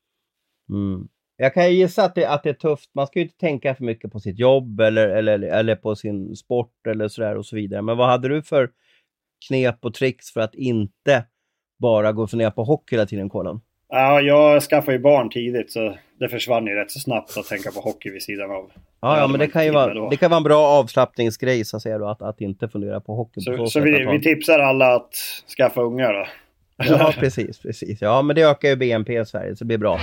Jag kan ju gissa att det är tufft. Man ska ju inte tänka för mycket på sitt jobb eller på sin sport eller sådär och så vidare. Men vad hade du för knep och tricks för att inte bara gå för ner på hockey hela tiden, Kolan?
Ja, jag skaffade ju barn tidigt så det försvann ju rätt så snabbt att tänka på hockey vid sidan av.
Ja, men det kan vara en bra avslappningsgrej så säger du att inte fundera på hockey.
Så vi tipsar alla att skaffa ungar då?
Ja, precis. Ja, men det ökar ju BNP i Sverige så det blir bra.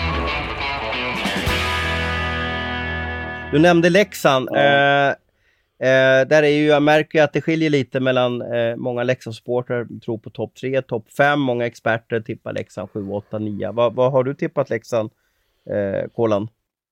Du nämnde Leksand. Där är ju, jag märker att det skiljer lite mellan många Leksand-supportrar tror på topp 3, topp 5. Många experter tippar Leksand 7, 8, 9. Vad har du tippat Leksand, Kolan?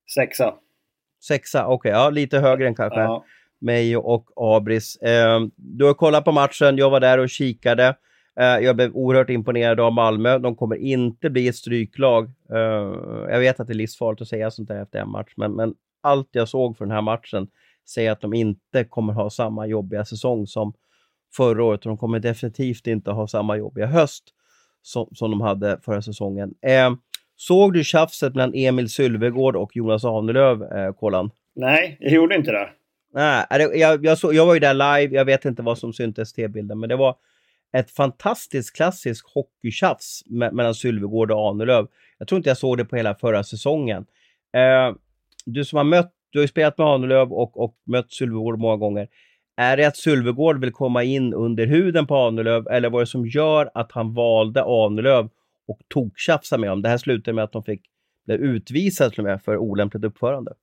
6.
Okej, ja, lite högre än kanske mig och Abris. Du har kollat på matchen, jag var där och kikade. Jag blev oerhört imponerad av Malmö. De kommer inte bli ett stryklag. Jag vet att det är livsfarligt att säga sånt där efter en match. Men allt jag såg för den här matchen säger att de inte kommer ha samma jobbiga säsong som förra året. Och de kommer definitivt inte ha samma jobbiga höst som de hade förra säsongen. Såg du tjafset mellan Emil Sylvegård och Jonas Ahnelöv, Kolan?
Nej, jag gjorde inte det.
Nej, jag var ju där live. Jag vet inte vad som syntes T-bilden, men det var ett fantastiskt klassiskt hockeytjafs mellan Sylvegård och Ahnelöv. Jag tror inte jag såg det på hela förra säsongen. Du har ju spelat med Ahnelöv och mött Sylvegård många gånger. Är det att Sylvegård vill komma in under huden på Ahnelöv, eller vad är det som gör att han valde Ahnelöv och tokktjafsa med honom? Det här slutade med att de blev utvisade för olämpligt uppförande.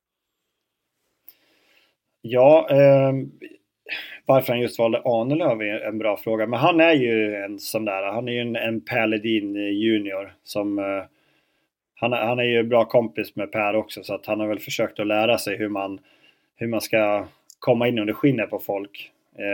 Ja, varför han just valde Ahnelöv är en bra fråga. Men han är ju en sån där, han är ju en Per Ledin junior som han är ju bra kompis med Per också, så att han har väl försökt att lära sig hur man ska komma in under skinnet på folk.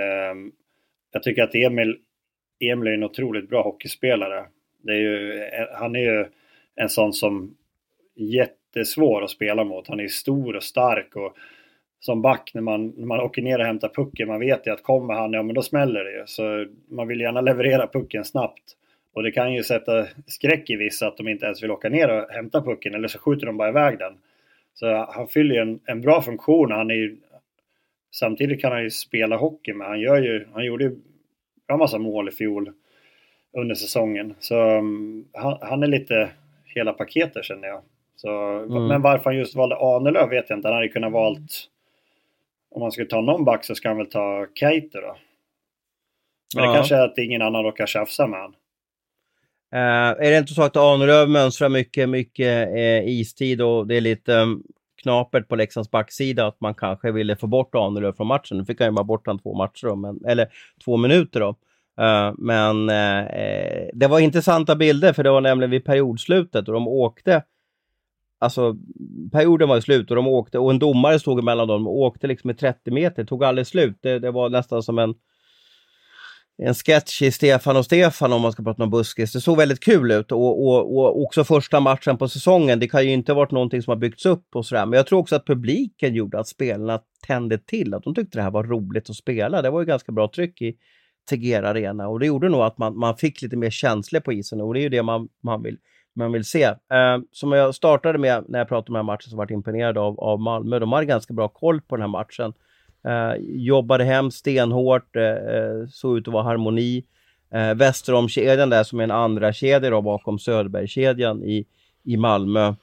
Jag tycker att Emil är en otroligt bra hockeyspelare. Han är ju en sån som jättesvår att spela mot. Han är stor och stark, och som back när man åker ner och hämtar pucken, man vet ju att kommer han, ja men då smäller det ju. Så man vill gärna leverera pucken snabbt. Och det kan ju sätta skräck i vissa att de inte ens vill åka ner och hämta pucken, eller så skjuter de bara iväg den. Så han fyller ju en bra funktion. Samtidigt kan han ju spela hockey, men han gjorde ju en massa mål i fjol under säsongen. Så han är lite hela paketet, känner jag. Så, men varför han just valde Ahnelöv vet jag inte. Han hade kunnat valt, om man skulle ta någon back så ska han väl ta Keiter då. Men det kanske är att ingen annan råkar tjafsa med han.
Är det inte så att Ahnelöv mönstrar mycket istid, och det är lite knapert på Leksands backsida att man kanske ville få bort Ahnelöv från matchen? Nu fick han ju bara bort han 2 matcher då, eller 2 minuter då. Men det var intressanta bilder, för det var nämligen vid periodslutet och de åkte, alltså perioden var i slut och de åkte, och en domare stod emellan dem och åkte liksom i 30 meter, tog aldrig slut. Det var nästan som en sketch i Stefan och Stefan, om man ska prata om buskis. Det såg väldigt kul ut, och också första matchen på säsongen. Det kan ju inte ha varit någonting som har byggts upp och sådär, men jag tror också att publiken gjorde att spelarna tände till, att de tyckte det här var roligt att spela. Det var ju ganska bra tryck i Tegera Arena, och det gjorde nog att man fick lite mer känslor på isen, och det är ju det man vill se. Som jag startade med när jag pratade om den här matchen, så var jag imponerad av Malmö. De hade ganska bra koll på den här matchen. Jobbade hem stenhårt, såg ut att vara harmoni. Västerholmskedjan där, som är en andra kedja då, bakom Söderbergskedjan i Malmö,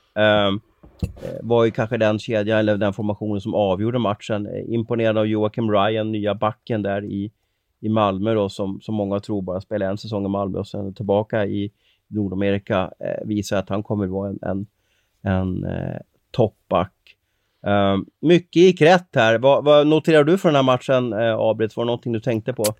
var ju kanske den kedjan eller den formationen som avgjorde matchen. Imponerad av Joakim Ryan, nya backen där i Malmö då, som många tror bara spelar en säsong i Malmö och sen tillbaka i Nordamerika, visar att han kommer att vara en toppback. Mycket gick rätt här. Vad noterar du för den här matchen, Abrit? Var det någonting du tänkte på?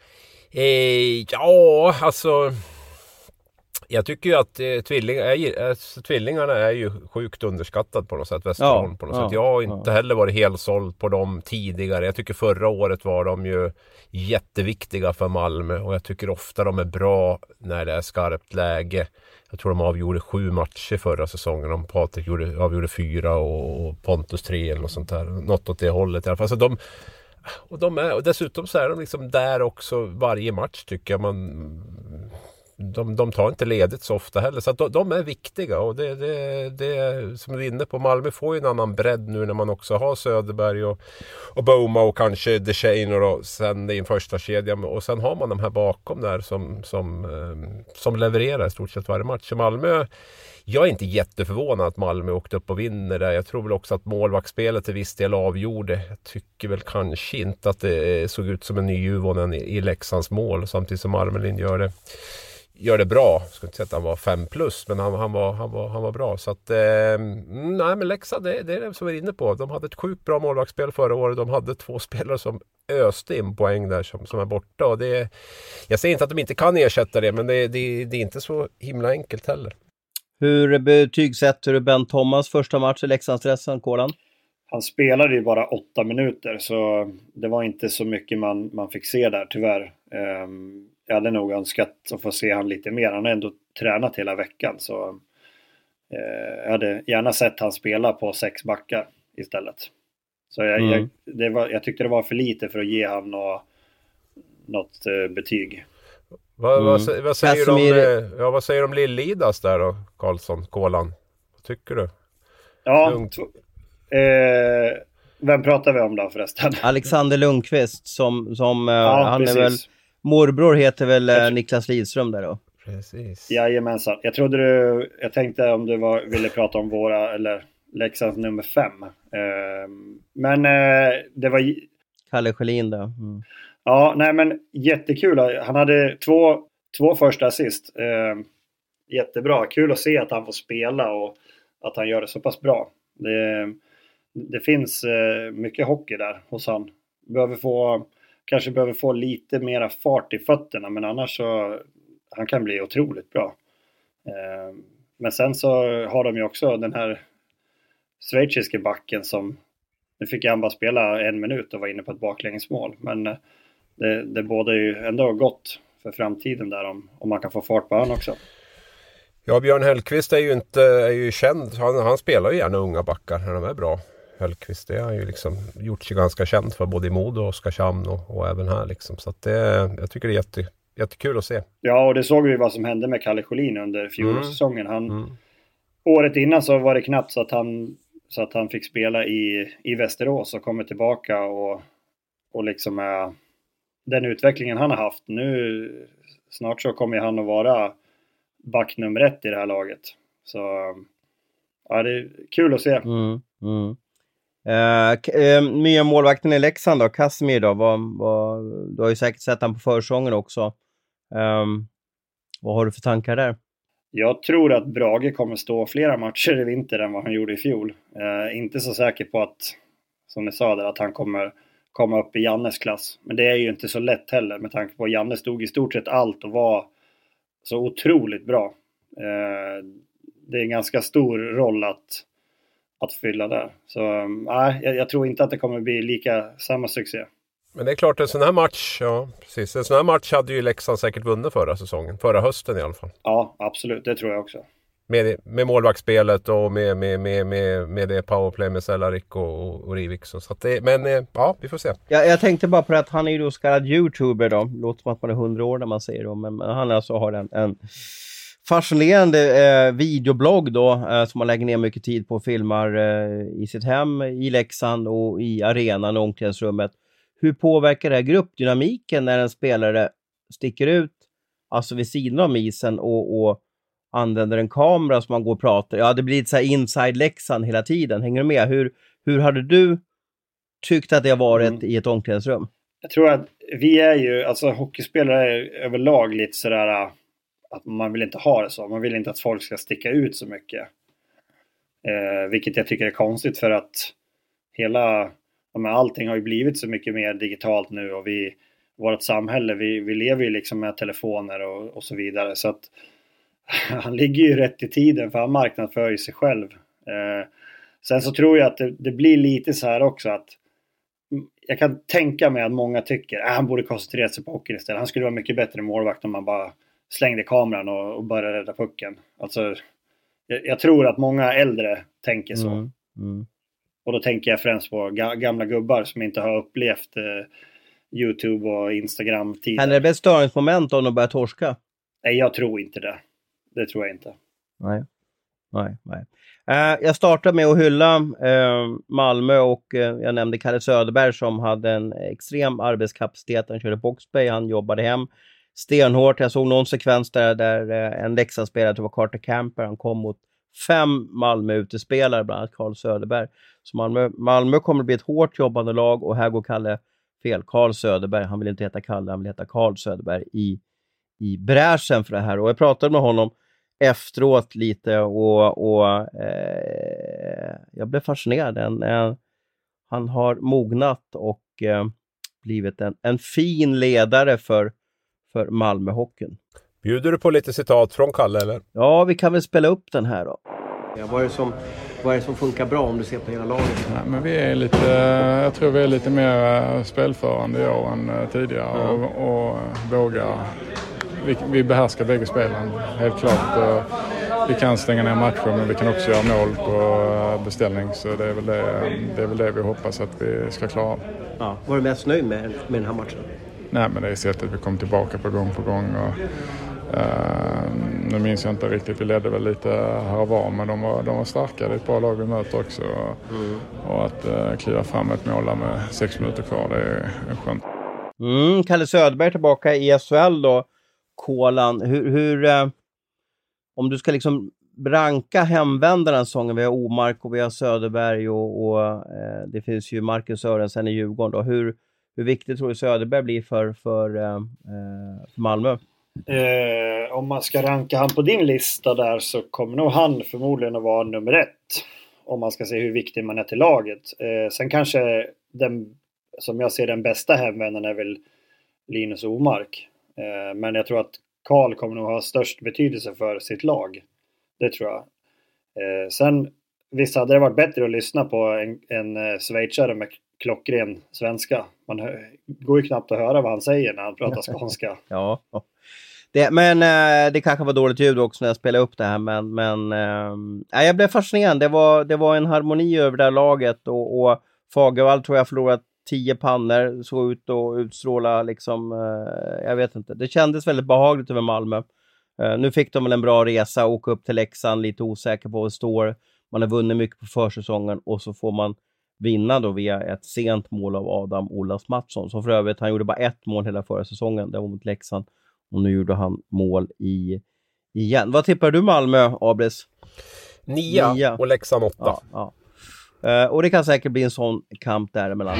Ja, alltså jag tycker ju att tvillingarna är ju sjukt underskattat på något sätt, Västerholm på något sätt. Jag har inte heller varit helt såld på dem tidigare. Jag tycker förra året var de ju jätteviktiga för Malmö, och jag tycker ofta de är bra när det är skarpt läge. Jag tror de avgjorde 7 matcher förra säsongen. Om Patrik avgjorde 4 och Pontus 3 eller något sånt där. Något åt det hållet i alla fall. Så och dessutom så är de liksom där också varje match, tycker jag. De tar inte ledigt så ofta heller. Så att de är viktiga, och det som du är inne på, Malmö får ju en annan bredd nu när man också har Söderberg och Bouma och kanske DeShane och sen i en första kedja, och sen har man de här bakom där som levererar i stort sett varje match. Så Malmö, jag är inte jätteförvånad att Malmö åkte upp och vinner där. Jag tror väl också att målvaktsspelet till viss del avgjorde. Jag tycker väl kanske inte att det såg ut som en ny Juvonen i Leksands mål, samtidigt som Armelin gör det bra. Jag ska inte säga att han var 5+, men han var bra. Så att nej, men Leksand, det är det som vi är inne på. De hade ett sjukt bra målvaktsspel förra året. De hade 2 spelare som öste in poäng där som är borta, och jag säger inte att de inte kan ersätta det, men det är inte så himla enkelt heller.
Hur betygsätter du Ben Thomas första match i Leksandsdressen, Kolan?
Han spelade ju bara 8 minuter, så det var inte så mycket man fick se där, tyvärr. jag hade nog önskat att få se han lite mer. Han har ändå tränat hela veckan, så jag hade gärna sett han spela på 6 backar istället. Så jag tyckte det var för lite för att ge han något betyg.
Vad säger du om Lill-Lidas där då, Karlsson, Kålan? Vad tycker du?
Ja, vem pratar vi om då förresten?
Alexander Lundqvist som han precis. Är väl morbror, heter väl Niklas Lidström där då.
Precis.
Jajamensan. Jag tänkte om du ville prata om våra eller Leksands nummer 5. Men det var
Kalle Schelin då.
Ja, nej men jättekul. Han hade två första assist. Jättebra. Kul att se att han får spela och att han gör det så pass bra. Det finns mycket hockey där hos han. Kanske behöver få lite mera fart i fötterna, men annars så han kan bli otroligt bra. Men sen så har de ju också den här schweiziske backen som nu fick han bara spela 1 minut och var inne på ett baklängesmål, men det båda ju ändå gott för framtiden där om man kan få fart på han också.
Ja, Björn Hellqvist är ju känd. Han spelar ju gärna unga backar när de är bra. Hellqvist, det har ju liksom gjort sig ganska känd för både i Modo och Oskarshamn och även här liksom. Så att jag tycker det är jättekul att se.
Ja, och det såg vi vad som hände med Kalle Schelin under fjolårssäsongen. Året innan så var det knappt så att han fick spela i Västerås och kommer tillbaka och liksom den utvecklingen han har haft nu, snart så kommer han att vara back nummer 1 i det här laget. Så ja, det är kul att se.
Nya målvakten i Leksand då, Casimir då, du har ju säkert sett han på försången också. Vad har du för tankar där?
Jag tror att Brage kommer stå flera matcher i vinter än vad han gjorde i fjol. Inte så säker på att, som ni sa där, att han kommer komma upp i Jannes klass. Men det är ju inte så lätt heller, med tanke på att Janne stod i stort sett allt och var så otroligt bra. Det är en ganska stor roll att fylla där. Så jag tror inte att det kommer bli samma succé.
Men det är klart, en sån här match, ja precis. En sån här match hade ju Leksand säkert vunnit förra hösten i alla fall.
Ja, absolut, det tror jag också.
Med målvaktsspelet och med det powerplay med Cehlarik och Rivik. Så att ja, vi får se.
Jag tänkte bara på att han är ju då så kallad YouTuber då. Låter som att man är 100 år när man säger det. Men han alltså har en fascinerande videoblogg då som man lägger ner mycket tid på och filmar i sitt hem, i Leksand och i arenan och omklädningsrummet. Hur påverkar det här gruppdynamiken när en spelare sticker ut, alltså vid sidan av isen och använder en kamera som man går och pratar? Ja, det blir lite så här inside Leksand hela tiden. Hänger du med? Hur hade du tyckt att det har varit i ett omklädningsrum?
Jag tror att vi är ju, alltså hockeyspelare är överlag lite sådär att man vill inte ha det så. Man vill inte att folk ska sticka ut så mycket. Vilket jag tycker är konstigt, för att allting har ju blivit så mycket mer digitalt nu, och vårt samhälle, vi lever ju liksom med telefoner och så vidare, så att han ligger ju rätt i tiden, för han marknadsför ju sig själv. Sen så tror jag att det blir lite så här också, att jag kan tänka mig att många tycker att han borde koncentrera sig på hockeyn istället. Han skulle vara mycket bättre målvakt om man bara slängde kameran och började rädda pucken. Alltså, jag tror att många äldre tänker så. Och då tänker jag främst på gamla gubbar som inte har upplevt YouTube och Instagram-tiden.
Är det ett störningsmoment om de börjar torska?
Nej, jag tror inte det. Det tror jag inte.
Nej. Jag startar med att hylla Malmö, och jag nämnde Kalle Söderberg som hade en extrem arbetskapacitet. Han körde boxplay, han jobbade hem stenhårt. Jag såg någon sekvens där en Leksandsspelare, det var Carter Camper, han kom mot 5 Malmö-utespelare, bland annat Carl Söderberg. Så Malmö kommer att bli ett hårt jobbande lag, och här går Kalle fel. Carl Söderberg, han vill inte heta Kalle, han vill heta Carl Söderberg i bräschen för det här. Och jag pratade med honom efteråt lite och jag blev fascinerad. Han har mognat och blivit en fin ledare för Malmöhockeyn.
Bjuder du på lite citat från Kalle eller?
Ja, vi kan väl spela upp den här då. Vad är det som Vad är det som funkar bra om du ser på hela laget?
Ja, men vi är lite, jag tror vi är lite mer spelförande i år än tidigare och vågar. Vi behärskar bägge spelen, helt klart. Vi kan stänga ner matchen, men vi kan också göra mål på beställning. Så det är väl det vi hoppas att vi ska klara.
Ja. Var du mest nöjd med den här matchen?
Nej, men det är sättet vi kom tillbaka på gång. Nu minns jag inte riktigt, vi ledde väl lite här och var, men de var starka. Det är ett bra lag vi möter också. Och att kliva fram ett mål med 6 minuter kvar, det är skönt.
Kalle Söderberg tillbaka i SHL då. Kolan, hur om du ska liksom ranka hemvändarna säsongen, vi har Omark och vi har Söderberg och det finns ju Marcus Sörensen i Djurgården då. Hur viktigt tror du Söderberg blir för Malmö?
Om man ska ranka han på din lista där så kommer nog han förmodligen att vara nummer 1. Om man ska se hur viktig man är till laget. Sen kanske som jag ser den bästa hemvändaren är väl Linus Omark. Men jag tror att Karl kommer nog ha störst betydelse för sitt lag. Det tror jag. Sen visst hade det varit bättre att lyssna på en schweizare med klockren svenska. Man går ju knappt att höra vad han säger när han pratar skånska.
Ja. Det kanske var dåligt ljud också när jag spelade upp det här. Men jag blev fascinerad. Det var en harmoni över det här laget. Och Fagervall tror jag förlorat 10 pannor. Såg ut och utstråla liksom. Jag vet inte. Det kändes väldigt behagligt över Malmö. Nu fick de väl en bra resa. Åka upp till Leksand. Lite osäker på vad det står. Man har vunnit mycket på försäsongen. Och så får man vinna då via ett sent mål av Adam Olas Mattsson. Som för övrigt, han gjorde bara 1 mål hela förra säsongen. Det var mot Leksand. Och nu gjorde han mål igen. Vad tippar du Malmö, Abris?
9 och Leksand 8.
Ja. Och det kan säkert bli en sån kamp däremellan.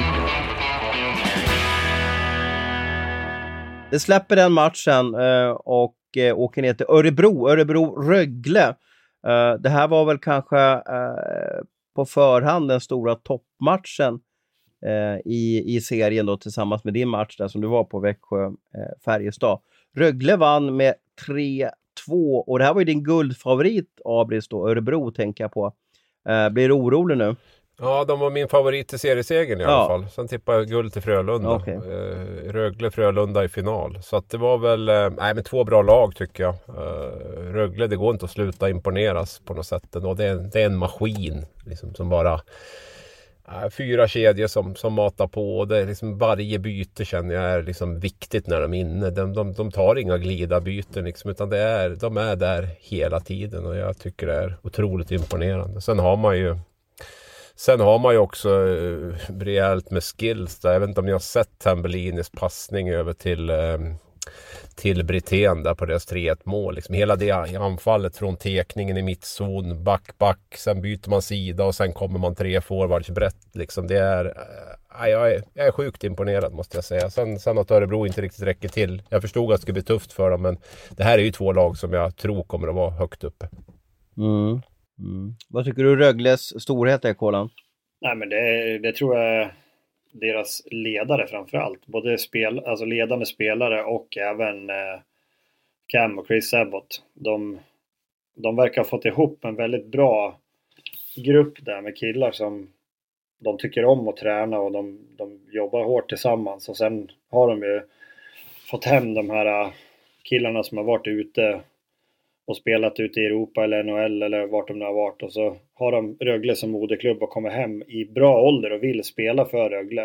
Det släpper den matchen och åker ner till Örebro-Rögle. Det här var väl kanske på förhand den stora toppmatchen i serien då, tillsammans med din match där som du var på Växjö-Färjestad. Rögle vann med 3-2 och det här var ju din guldfavorit, Abris då, Örebro tänker jag på. Blir du orolig nu?
Ja, de var min favorit till seriesegern i alla fall. Sen tippade jag guld till Frölunda.
Okay.
Rögle-Frölunda i final. Så att det var väl men 2 bra lag tycker jag. Rögle, det går inte att sluta imponeras på något sätt. Och det är en maskin liksom, som bara 4 kedjor som matar på. Och det är liksom, varje byte känner jag är liksom viktigt när de är inne. De tar inga glidarbyten liksom, utan de är där hela tiden. Och jag tycker det är otroligt imponerande. Sen har man ju också rejält med skills där. Jag vet inte om ni har sett Tambellinis passning över till Brithén där på deras 3-1 mål. Liksom hela det anfallet från tekningen i mittzon, back, sen byter man sida och sen kommer man 3 forwards brett. Liksom det är, jag är sjukt imponerad måste jag säga. Sen att Örebro inte riktigt räcker till. Jag förstod att det skulle bli tufft för dem, men det här är ju 2 lag som jag tror kommer att vara högt uppe.
Vad tycker du Rögles storhet är, Kolan?
Nej, men det tror jag deras ledare framförallt. Både alltså ledande spelare och även Cam och Chris Abbott. De verkar ha fått ihop en väldigt bra grupp där med killar som de tycker om att träna och de jobbar hårt tillsammans. Och sen har de ju fått hem de här killarna som har varit ute och spelat ute i Europa eller NHL eller vart de nu har varit. Och så har de Rögle som moderklubb och kommer hem i bra ålder och vill spela för Rögle.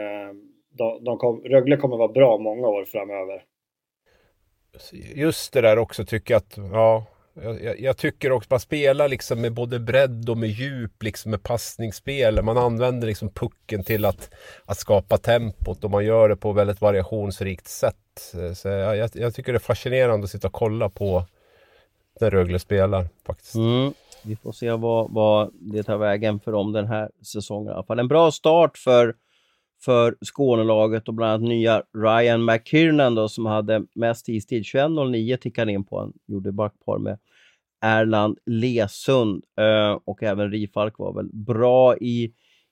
Rögle kommer vara bra många år framöver.
Just det där också tycker jag att jag tycker också att spela liksom med både bredd och med djup, liksom med passningsspel. Man använder liksom pucken till att skapa tempot och man gör det på väldigt variationsrikt sätt. Så jag tycker det är fascinerande att sitta och kolla på när Rögle spelar faktiskt.
Vi får se vad det tar vägen för dem den här säsongen. I alla fall en bra start för Skånelaget och bland annat nya Ryan McKiernan då, som hade mest istid. 21.09 tickade in på. Han gjorde backpar med Erland Lesund och även Rifalk var väl bra i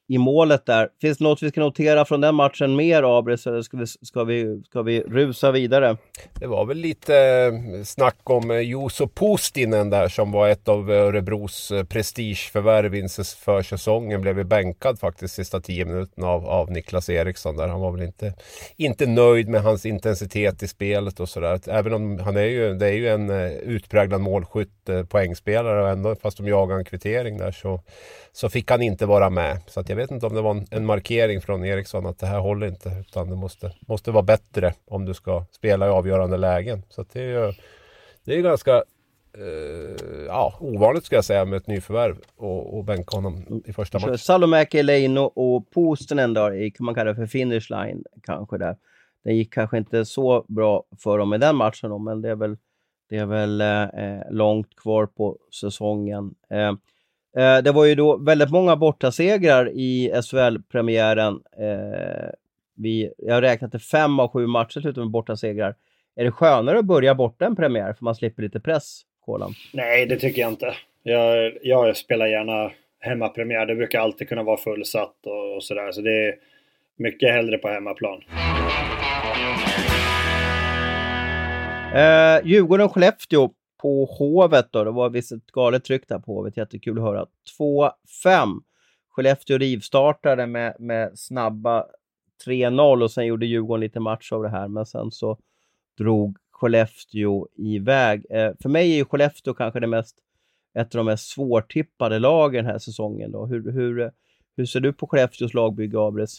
i målet där. Finns det något vi ska notera från den matchen mer, Abris, eller ska vi rusa vidare?
Det var väl lite snack om Juuso Puustinen där, som var ett av Örebros prestigeförvärv inför försäsongen. Blev ju bänkad faktiskt sista 10 minuterna av Niklas Eriksson där. Han var väl inte nöjd med hans intensitet i spelet och sådär. Även om det är ju en utpräglad målskytt, poängspelare, och ändå fast de jagar en kvittering där så fick han inte vara med. Så att jag vet inte om det var en markering från Eriksson att det här håller inte, utan det måste vara bättre om du ska spela i avgörande lägen. Så att det är ganska ovanligt, ska jag säga, med ett nyförvärv och bänka honom i första matchen.
Salomäki, Leino och Puustinen då, kan man kalla det för finish line kanske där. Det gick kanske inte så bra för dem i den matchen då, men det är väl långt kvar på säsongen. Det var ju då väldigt många bortasegrar i SHL-premiären. Jag har räknat till 5 av 7 matcher slutar med bortasegrar. Är det skönare att börja borta en premiär för man slipper lite press, Kolan?
Nej, det tycker jag inte. Jag spelar gärna hemmapremiär. Det brukar alltid kunna vara fullsatt och sådär. Så det är mycket hellre på hemmaplan.
Djurgården-Skellefteå på Hovet då. Det var visst ett galet tryck där på Hovet. Jättekul att höra. 2-5. Skellefteå rivstartade med snabba 3-0 och sen gjorde Djurgården lite match av det här. Men sen så drog Skellefteå iväg. För mig är ju Skellefteå kanske ett av de mest svårtippade lagen den här säsongen då. Hur ser du på Skellefteås lagbygge, Abris?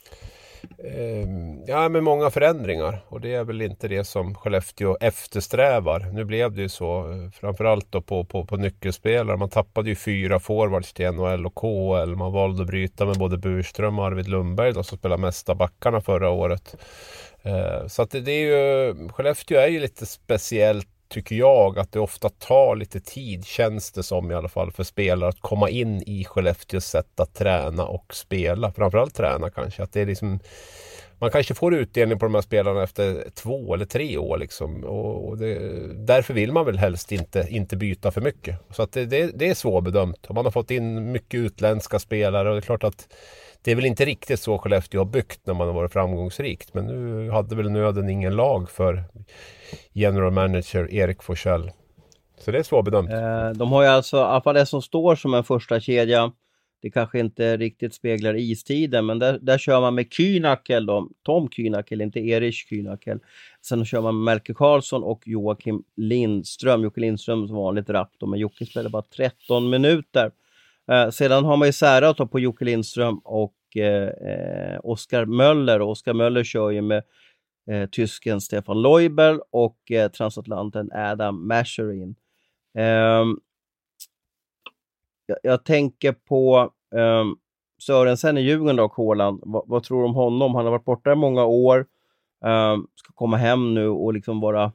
Med många förändringar, och det är väl inte det som Skellefteå eftersträvar. Nu blev det ju så, framförallt då på nyckelspelare. Man tappade ju 4 forwards till NHL och KHL. Man valde att bryta med både Burström och Arvid Lundberg då, som spelade mesta backarna förra året. Så att det är ju, Skellefteå är ju lite speciellt, tycker jag, att det ofta tar lite tid, känns det som i alla fall, för spelare att komma in i Skellefteås sätt att träna och spela. Framförallt träna kanske. Att det är liksom, man kanske får utdelning på de här spelarna efter 2 eller 3 år liksom. Och därför vill man väl helst inte byta för mycket. Så att det är svårbedömt. Och man har fått in mycket utländska spelare, och det är klart att det är väl inte riktigt så Skellefteå har byggt när man har varit framgångsrikt. Men nu hade väl nöden ingen lag för general manager Erik Forsell. Så det är svårbedömt.
De har ju alltså, i alla fall det som står som en första kedja. Det kanske inte riktigt speglar istiden, men där kör man med Kühnackel då. Tom Kühnackel, inte Erich Kühnackel. Sen kör man med Melker Karlsson och Joakim Lindström. Jocke Lindström som vanligt rapp då, men Jocke spelar bara 13 minuter. Sedan har man ju särat på Jocke Lindström och Oskar Möller. Och Oskar Möller kör ju med tysken Stefan Leubel och transatlanten Adam Masherin. Jag tänker på Sörensen i Djurgården då, Kolan. Vad tror du om honom? Han har varit borta i många år. Ska komma hem nu och liksom vara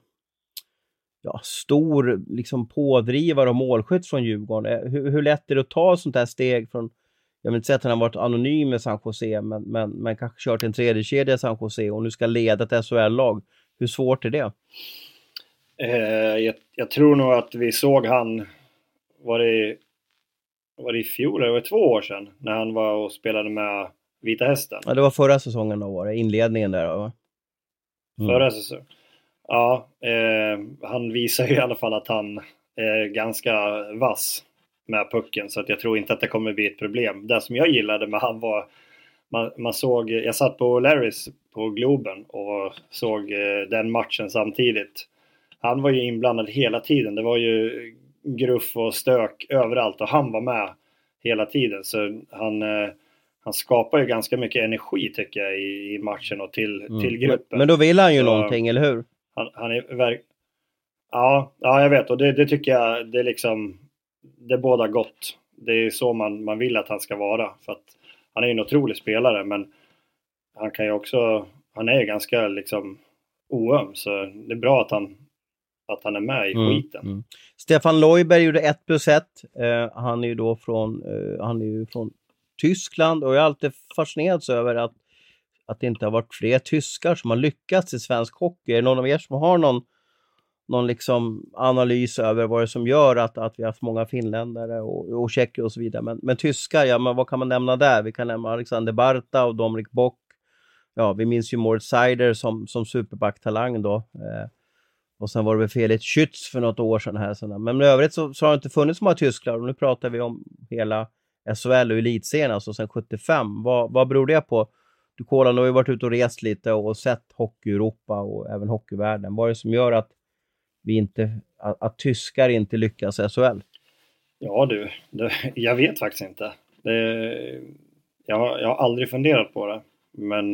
stor liksom pådrivare och målskytt från Djurgården. Hur lätt är det att ta sånt här steg från, jag vill inte säga att han har varit anonym med San Jose, men kanske kört en tredje kedja i San Jose och nu ska leda ett SHL-lag. Hur svårt är det?
Jag tror nog att vi såg han, var det i fjol, eller var det 2 år sedan, när han var och spelade med Vita Hästen.
Ja, det var förra säsongen då, var det inledningen där va?
Förra säsongen. Ja, han visar ju i alla fall att han är ganska vass med pucken, så att jag tror inte att det kommer bli ett problem. Det som jag gillade med han var, man såg, jag satt på Larrys på Globen och såg den matchen samtidigt. Han var ju inblandad hela tiden. Det var ju gruff och stök överallt och han var med hela tiden. Så han skapar ju ganska mycket energi tycker jag i matchen och till gruppen.
Men då vill han ju någonting, eller hur?
Han är ja, jag vet, och det tycker jag, det är liksom, det är båda gott. Det är så man vill att han ska vara, för att han är ju en otrolig spelare, men han kan ju också, han är ju ganska liksom oöm, så det är bra att han är med i skiten.
Stefan Leubel gjorde 1+1. Han är ju då från Tyskland, och jag har alltid fascinerats över att det inte har varit fler tyskar som har lyckats i svensk hockey. Är det någon av er som har någon liksom analys över vad det som gör att vi har haft många finländare och tjecker och så vidare. Men tyskar, ja, men vad kan man nämna där? Vi kan nämna Alexander Barta och Domrik Bock. Ja, vi minns ju Moritz Seider som superbacktalang då. Och sen var det väl Felix Schütz för något år sedan här. Men i övrigt så har det inte funnits så många tyskar. Och nu pratar vi om hela SHL och elitserien, alltså sen 75. Vad beror det på? Du, Kolan, har ju varit ute och rest lite och sett hockey i Europa och även hockeyvärlden. Vad är det som gör att att tyskar inte lyckas i SHL?
Ja jag vet faktiskt inte. Jag har aldrig funderat på det. Men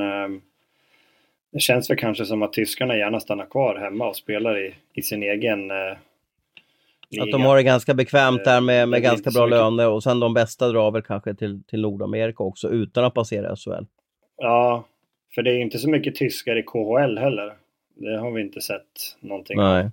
det känns väl kanske som att tyskarna gärna stannar kvar hemma och spelar i sin egen liga.
Att de har det ganska bekvämt där med ganska bra löner, och sen de bästa drar väl kanske till Nordamerika också utan att passera SHL.
Ja, för det är inte så mycket tyskar i KHL heller. Det har vi inte sett någonting.
Nej.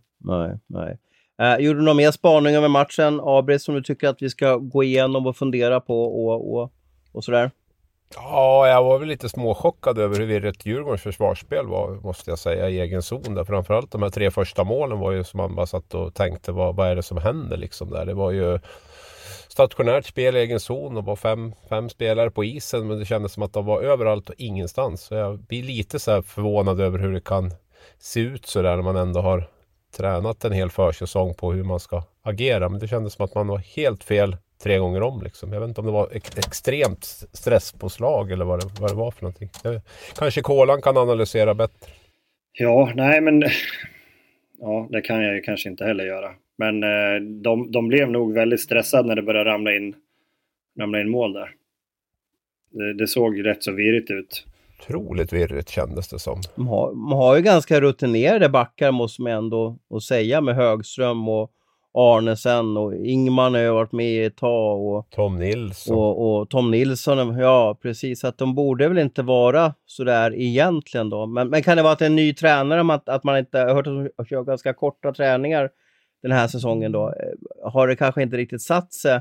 Gjorde du någon mer spaning över matchen, Abris, som du tycker att vi ska gå igenom och fundera på och sådär?
Ja, jag var väl lite småchockad över hur virrigt Djurgårdens försvarsspel var, måste jag säga, i egen zon. Där framförallt de här 3 första målen var ju som man bara satt och tänkte, vad är det som händer liksom där? Det var ju stationärt spel i egen zon och var 5 spelare på isen, men det kändes som att de var överallt och ingenstans. Så jag blir lite så här förvånad över hur det kan se ut så där när man ändå har tränat en hel försäsong på hur man ska agera. Men det kändes som att man var helt fel 3 gånger om liksom. Jag vet inte om det var extremt stresspåslag eller vad det var för någonting. Kanske Kolan kan analysera bättre.
Ja, nej men ja, det kan jag ju kanske inte heller göra. Men de blev nog väldigt stressade när det började ramla in mål där. Det såg rätt så virrigt ut.
Otroligt virrigt kändes det som.
De har ju ganska rutinerade backar, måste man ändå säga, med Högström och Arnesen, och Ingman har ju varit med ett tag, och
Tom Nilsson.
Och Tom Nilsson, ja precis, att de borde väl inte vara så där egentligen då. Men kan det vara att en ny tränare, att man inte har hört att de kör ganska korta träningar den här säsongen då? Har det kanske inte riktigt satt sig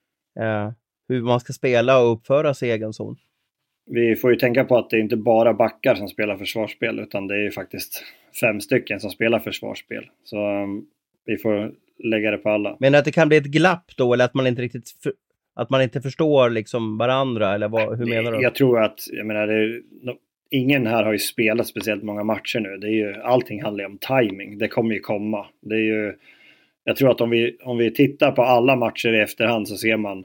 hur man ska spela och uppföra sig i egen zon?
Vi får ju tänka på att det är inte bara backar som spelar försvarsspel, utan det är ju faktiskt 5 stycken som spelar försvarsspel. Så vi får lägga det på alla.
Men att det kan bli ett glapp då, eller att man inte riktigt att man inte förstår liksom varandra, eller hur menar du?
Jag tror att, ingen här har ju spelat speciellt många matcher nu. Det är ju, allting handlar om timing. Det kommer ju komma. Det är ju, jag tror att om vi tittar på alla matcher i efterhand så ser man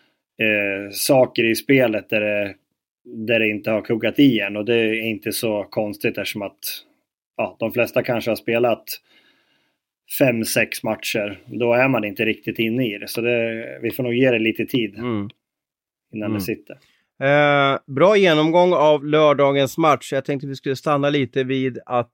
saker i spelet där det inte har kokat i än, och det är inte så konstigt eftersom att de flesta kanske har spelat 5-6 matcher. Då är man inte riktigt inne i det, så vi får nog ge det lite tid innan det sitter.
Bra genomgång av lördagens match. Jag tänkte vi skulle stanna lite vid att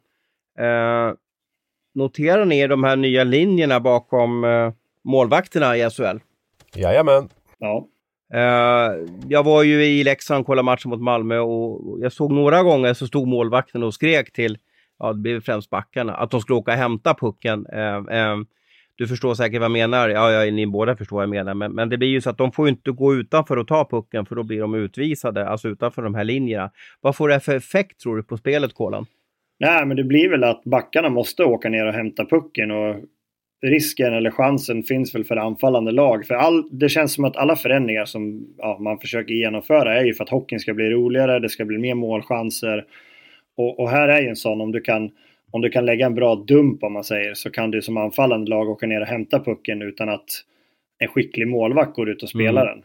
notera ner de här nya linjerna bakom målvakterna i SHL.
Jajamän.
Ja.
Jag var ju i Leksand och kollade matchen mot Malmö, och jag såg några gånger så stod målvakten och skrek till, det blev främst backarna, att de skulle åka och hämta pucken. Du förstår säkert vad jag menar. Ja, ni båda förstår vad jag menar. Men det blir ju så att de får inte gå utanför och ta pucken, för då blir de utvisade, alltså utanför de här linjerna. Vad får det för effekt, tror du, på spelet, Kolan?
Nej, men det blir väl att backarna måste åka ner och hämta pucken, och risken eller chansen finns väl för anfallande lag. För det känns som att alla förändringar som man försöker genomföra är ju för att hockeyn ska bli roligare, det ska bli mer målchanser. Och här är ju en sån, om du kan lägga en bra dump, om man säger, så kan du som anfallande lag åka ner och hämta pucken utan att en skicklig målvakt går ut och spelar den.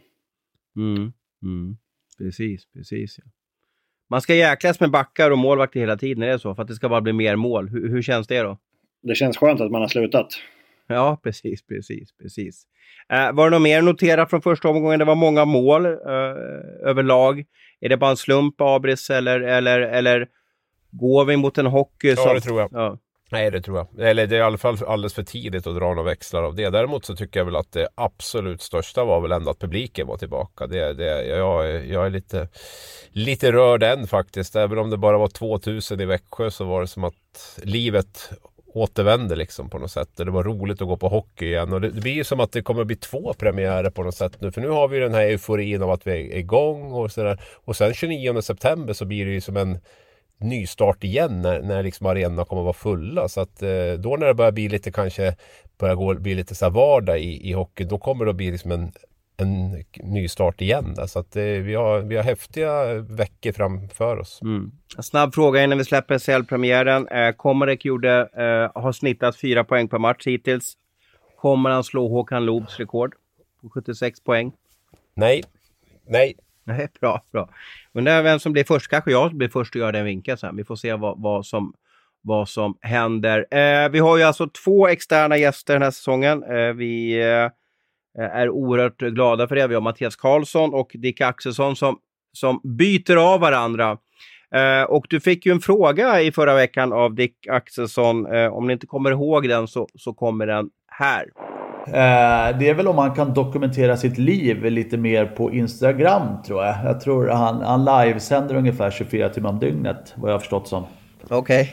Precis. Ja. Man ska jäklas med backar och målvakter hela tiden, är det så? För att det ska bara bli mer mål. Hur känns det då?
Det känns skönt att man har slutat.
Ja, precis. Var det något mer notera från första omgången? Det var många mål överlag. Är det bara en slump, Abris, eller går vi mot en hockey som...
Ja, det tror jag.
Ja.
Nej, det tror jag. Eller det är i alla fall alldeles för tidigt att dra några växlar av det. Däremot så tycker jag väl att det absolut största var väl ändå att publiken var tillbaka. Jag är lite rörd än faktiskt. Även om det bara var 2000 i Växjö, så var det som att livet återvände liksom på något sätt. Det var roligt att gå på hockey igen. Och det blir ju som att det kommer bli 2 premiärer på något sätt nu. För nu har vi den här euforin av att vi är igång och sådär. Och sen 29 september så blir det ju som en nystart igen när liksom arenorna kommer att vara fulla. Så att då när det börjar bli lite bli lite så här vardag i hockey, då kommer det att bli liksom en nystart igen där. Så att vi har häftiga veckor framför oss.
En snabb fråga innan vi släpper SHL-premiären. Komarek har snittat 4 poäng per match hittills. Kommer han slå Håkan Loobs rekord på 76 poäng?
Nej.
Nej, bra. Undrar vem som blir först. Kanske jag blir först att göra den vinkeln sen. Vi får se vad som händer. Vi har ju alltså 2 externa gäster den här säsongen. Vi är oerhört glada för det. Vi har Mattias Karlsson och Dick Axelsson som byter av varandra. Och du fick ju en fråga i förra veckan av Dick Axelsson. Om ni inte kommer ihåg den så kommer den här.
Det är väl om man kan dokumentera sitt liv lite mer på Instagram, tror jag. Jag tror han livesänder ungefär 24 timmar om dygnet, vad jag har förstått som.
Okej.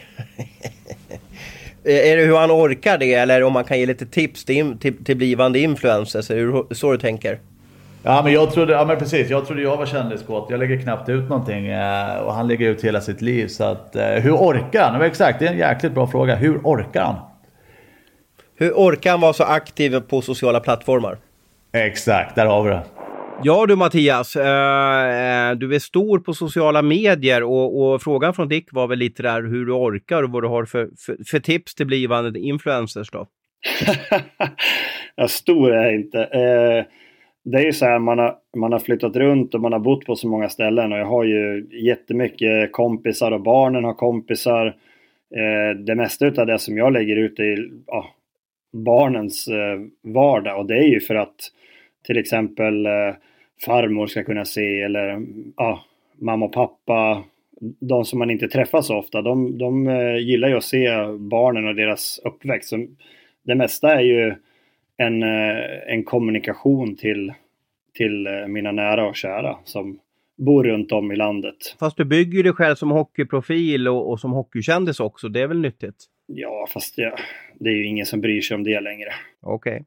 Är det hur han orkar det, eller om man kan ge lite tips till blivande influencers? Är det så du tänker?
Ja, men precis. Jag trodde jag var kändisskåt. Jag lägger knappt ut någonting och han lägger ut hela sitt liv. Så att, hur orkar han? Exakt, det är en jäkligt bra fråga. Hur orkar han?
Hur orkar han vara så aktiv på sociala plattformar?
Exakt, där har vi det.
Ja du Mattias, du är stor på sociala medier och frågan från Dick var väl lite där hur du orkar och vad du har för tips till blivande influencers då?
Ja, stor är jag inte. Det är ju så här, man har flyttat runt och man har bott på så många ställen och jag har ju jättemycket kompisar och barnen har kompisar. Det mesta av det som jag lägger ut är barnens vardag, och det är ju för att till exempel farmor ska kunna se, eller mamma och pappa, de som man inte träffar så ofta, de gillar ju att se barnen och deras uppväxt. Så det mesta är ju en kommunikation till mina nära och kära som bor runt om i landet.
Fast du bygger dig själv som hockeyprofil och som hockeykändis också, det är väl nyttigt?
Ja, fast det är ju ingen som bryr sig om det längre.
Okej.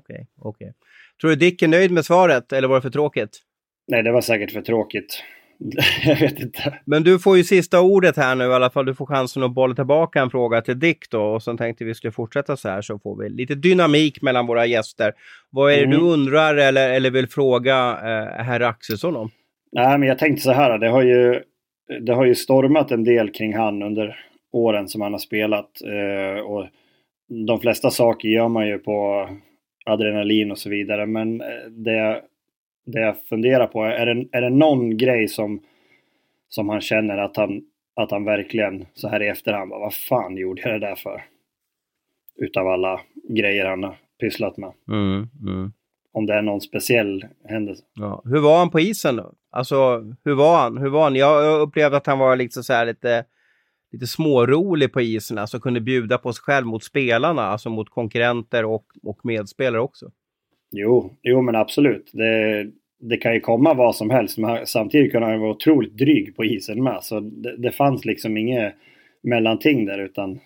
Tror du Dick är nöjd med svaret, eller var det för tråkigt?
Nej, det var säkert för tråkigt. Jag vet inte.
Men du får ju sista ordet här nu i alla fall. Du får chansen att bolla tillbaka en fråga till Dick då. Och sen tänkte vi skulle fortsätta så här, så får vi lite dynamik mellan våra gäster. Vad är det du undrar eller vill fråga herr Axelsson om?
Nej, men jag tänkte så här. Det har ju stormat en del kring han under åren som han har spelat. Och de flesta saker gör man ju på adrenalin och så vidare. Men det jag funderar på är det någon grej som han känner att han verkligen så här i efterhand, vad fan gjorde jag det där för? Utav alla grejer han har pysslat med. Om det är någon speciell händelse.
Ja. Hur var han på isen då? Alltså, hur var han? Jag upplevde att han var liksom så här lite smårolig på isen. Alltså kunde bjuda på sig själv mot spelarna. Alltså mot konkurrenter och medspelare också.
Jo, men absolut. Det kan ju komma vad som helst. Men samtidigt kan han vara otroligt dryg på isen med. Så det fanns liksom inget mellanting där. Utan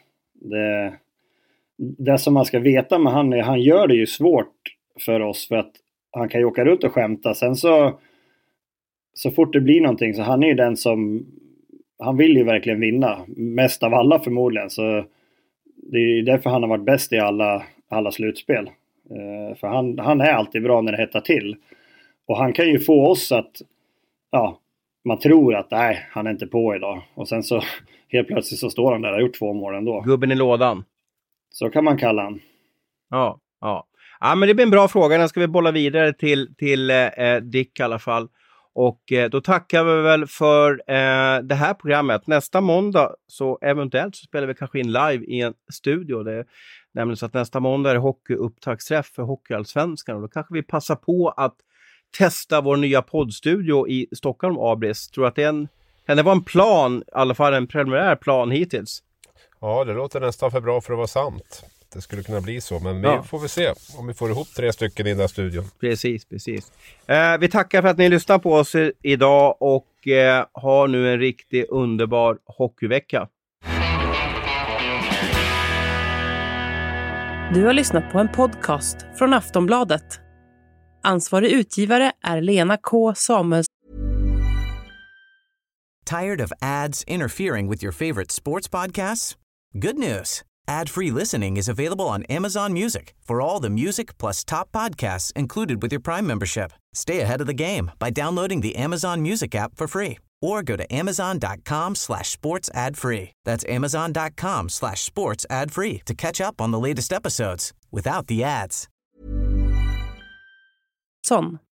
det som man ska veta med han gör det ju svårt för oss. För att han kan ju åka runt och skämta. Sen så fort det blir någonting, så han är ju den som... Han vill ju verkligen vinna. Mest av alla förmodligen. Så det är ju därför han har varit bäst i alla slutspel. För han är alltid bra när det hettar till. Och han kan ju få oss att... man tror att han är inte på idag. Och sen så helt plötsligt så står han där och har gjort 2 mål ändå.
Gubben i lådan.
Så kan man kalla han.
Ja, men det blir en bra fråga. Den ska vi bolla vidare till Dick i alla fall. Och då tackar vi väl för det här programmet. Nästa måndag så eventuellt så spelar vi kanske in live i en studio. Det är nämligen så att nästa måndag är det hockeyupptaktsträff för Hockeyallsvenskan. Och då kanske vi passar på att testa vår nya poddstudio i Stockholm, Abris. Tror att kan det vara en plan, i alla fall en preliminär plan hittills?
Ja, det låter nästan för bra för att vara sant. Det skulle kunna bli så, men vi får väl se om vi får ihop 3 stycken i den här studion.
Precis. Vi tackar för att ni lyssnar på oss idag och har nu en riktigt underbar hockeyvecka.
Du har lyssnat på en podcast från Aftonbladet. Ansvarig utgivare är Lena K. Samuelsson.
Tired of ads interfering with your favorite sports podcasts? Good news. Ad-free listening is available on Amazon Music for all the music plus top podcasts included with your Prime membership. Stay ahead of the game by downloading the Amazon Music app for free or go to amazon.com/sports ad free. That's amazon.com/sports ad free to catch up on the latest episodes without the ads.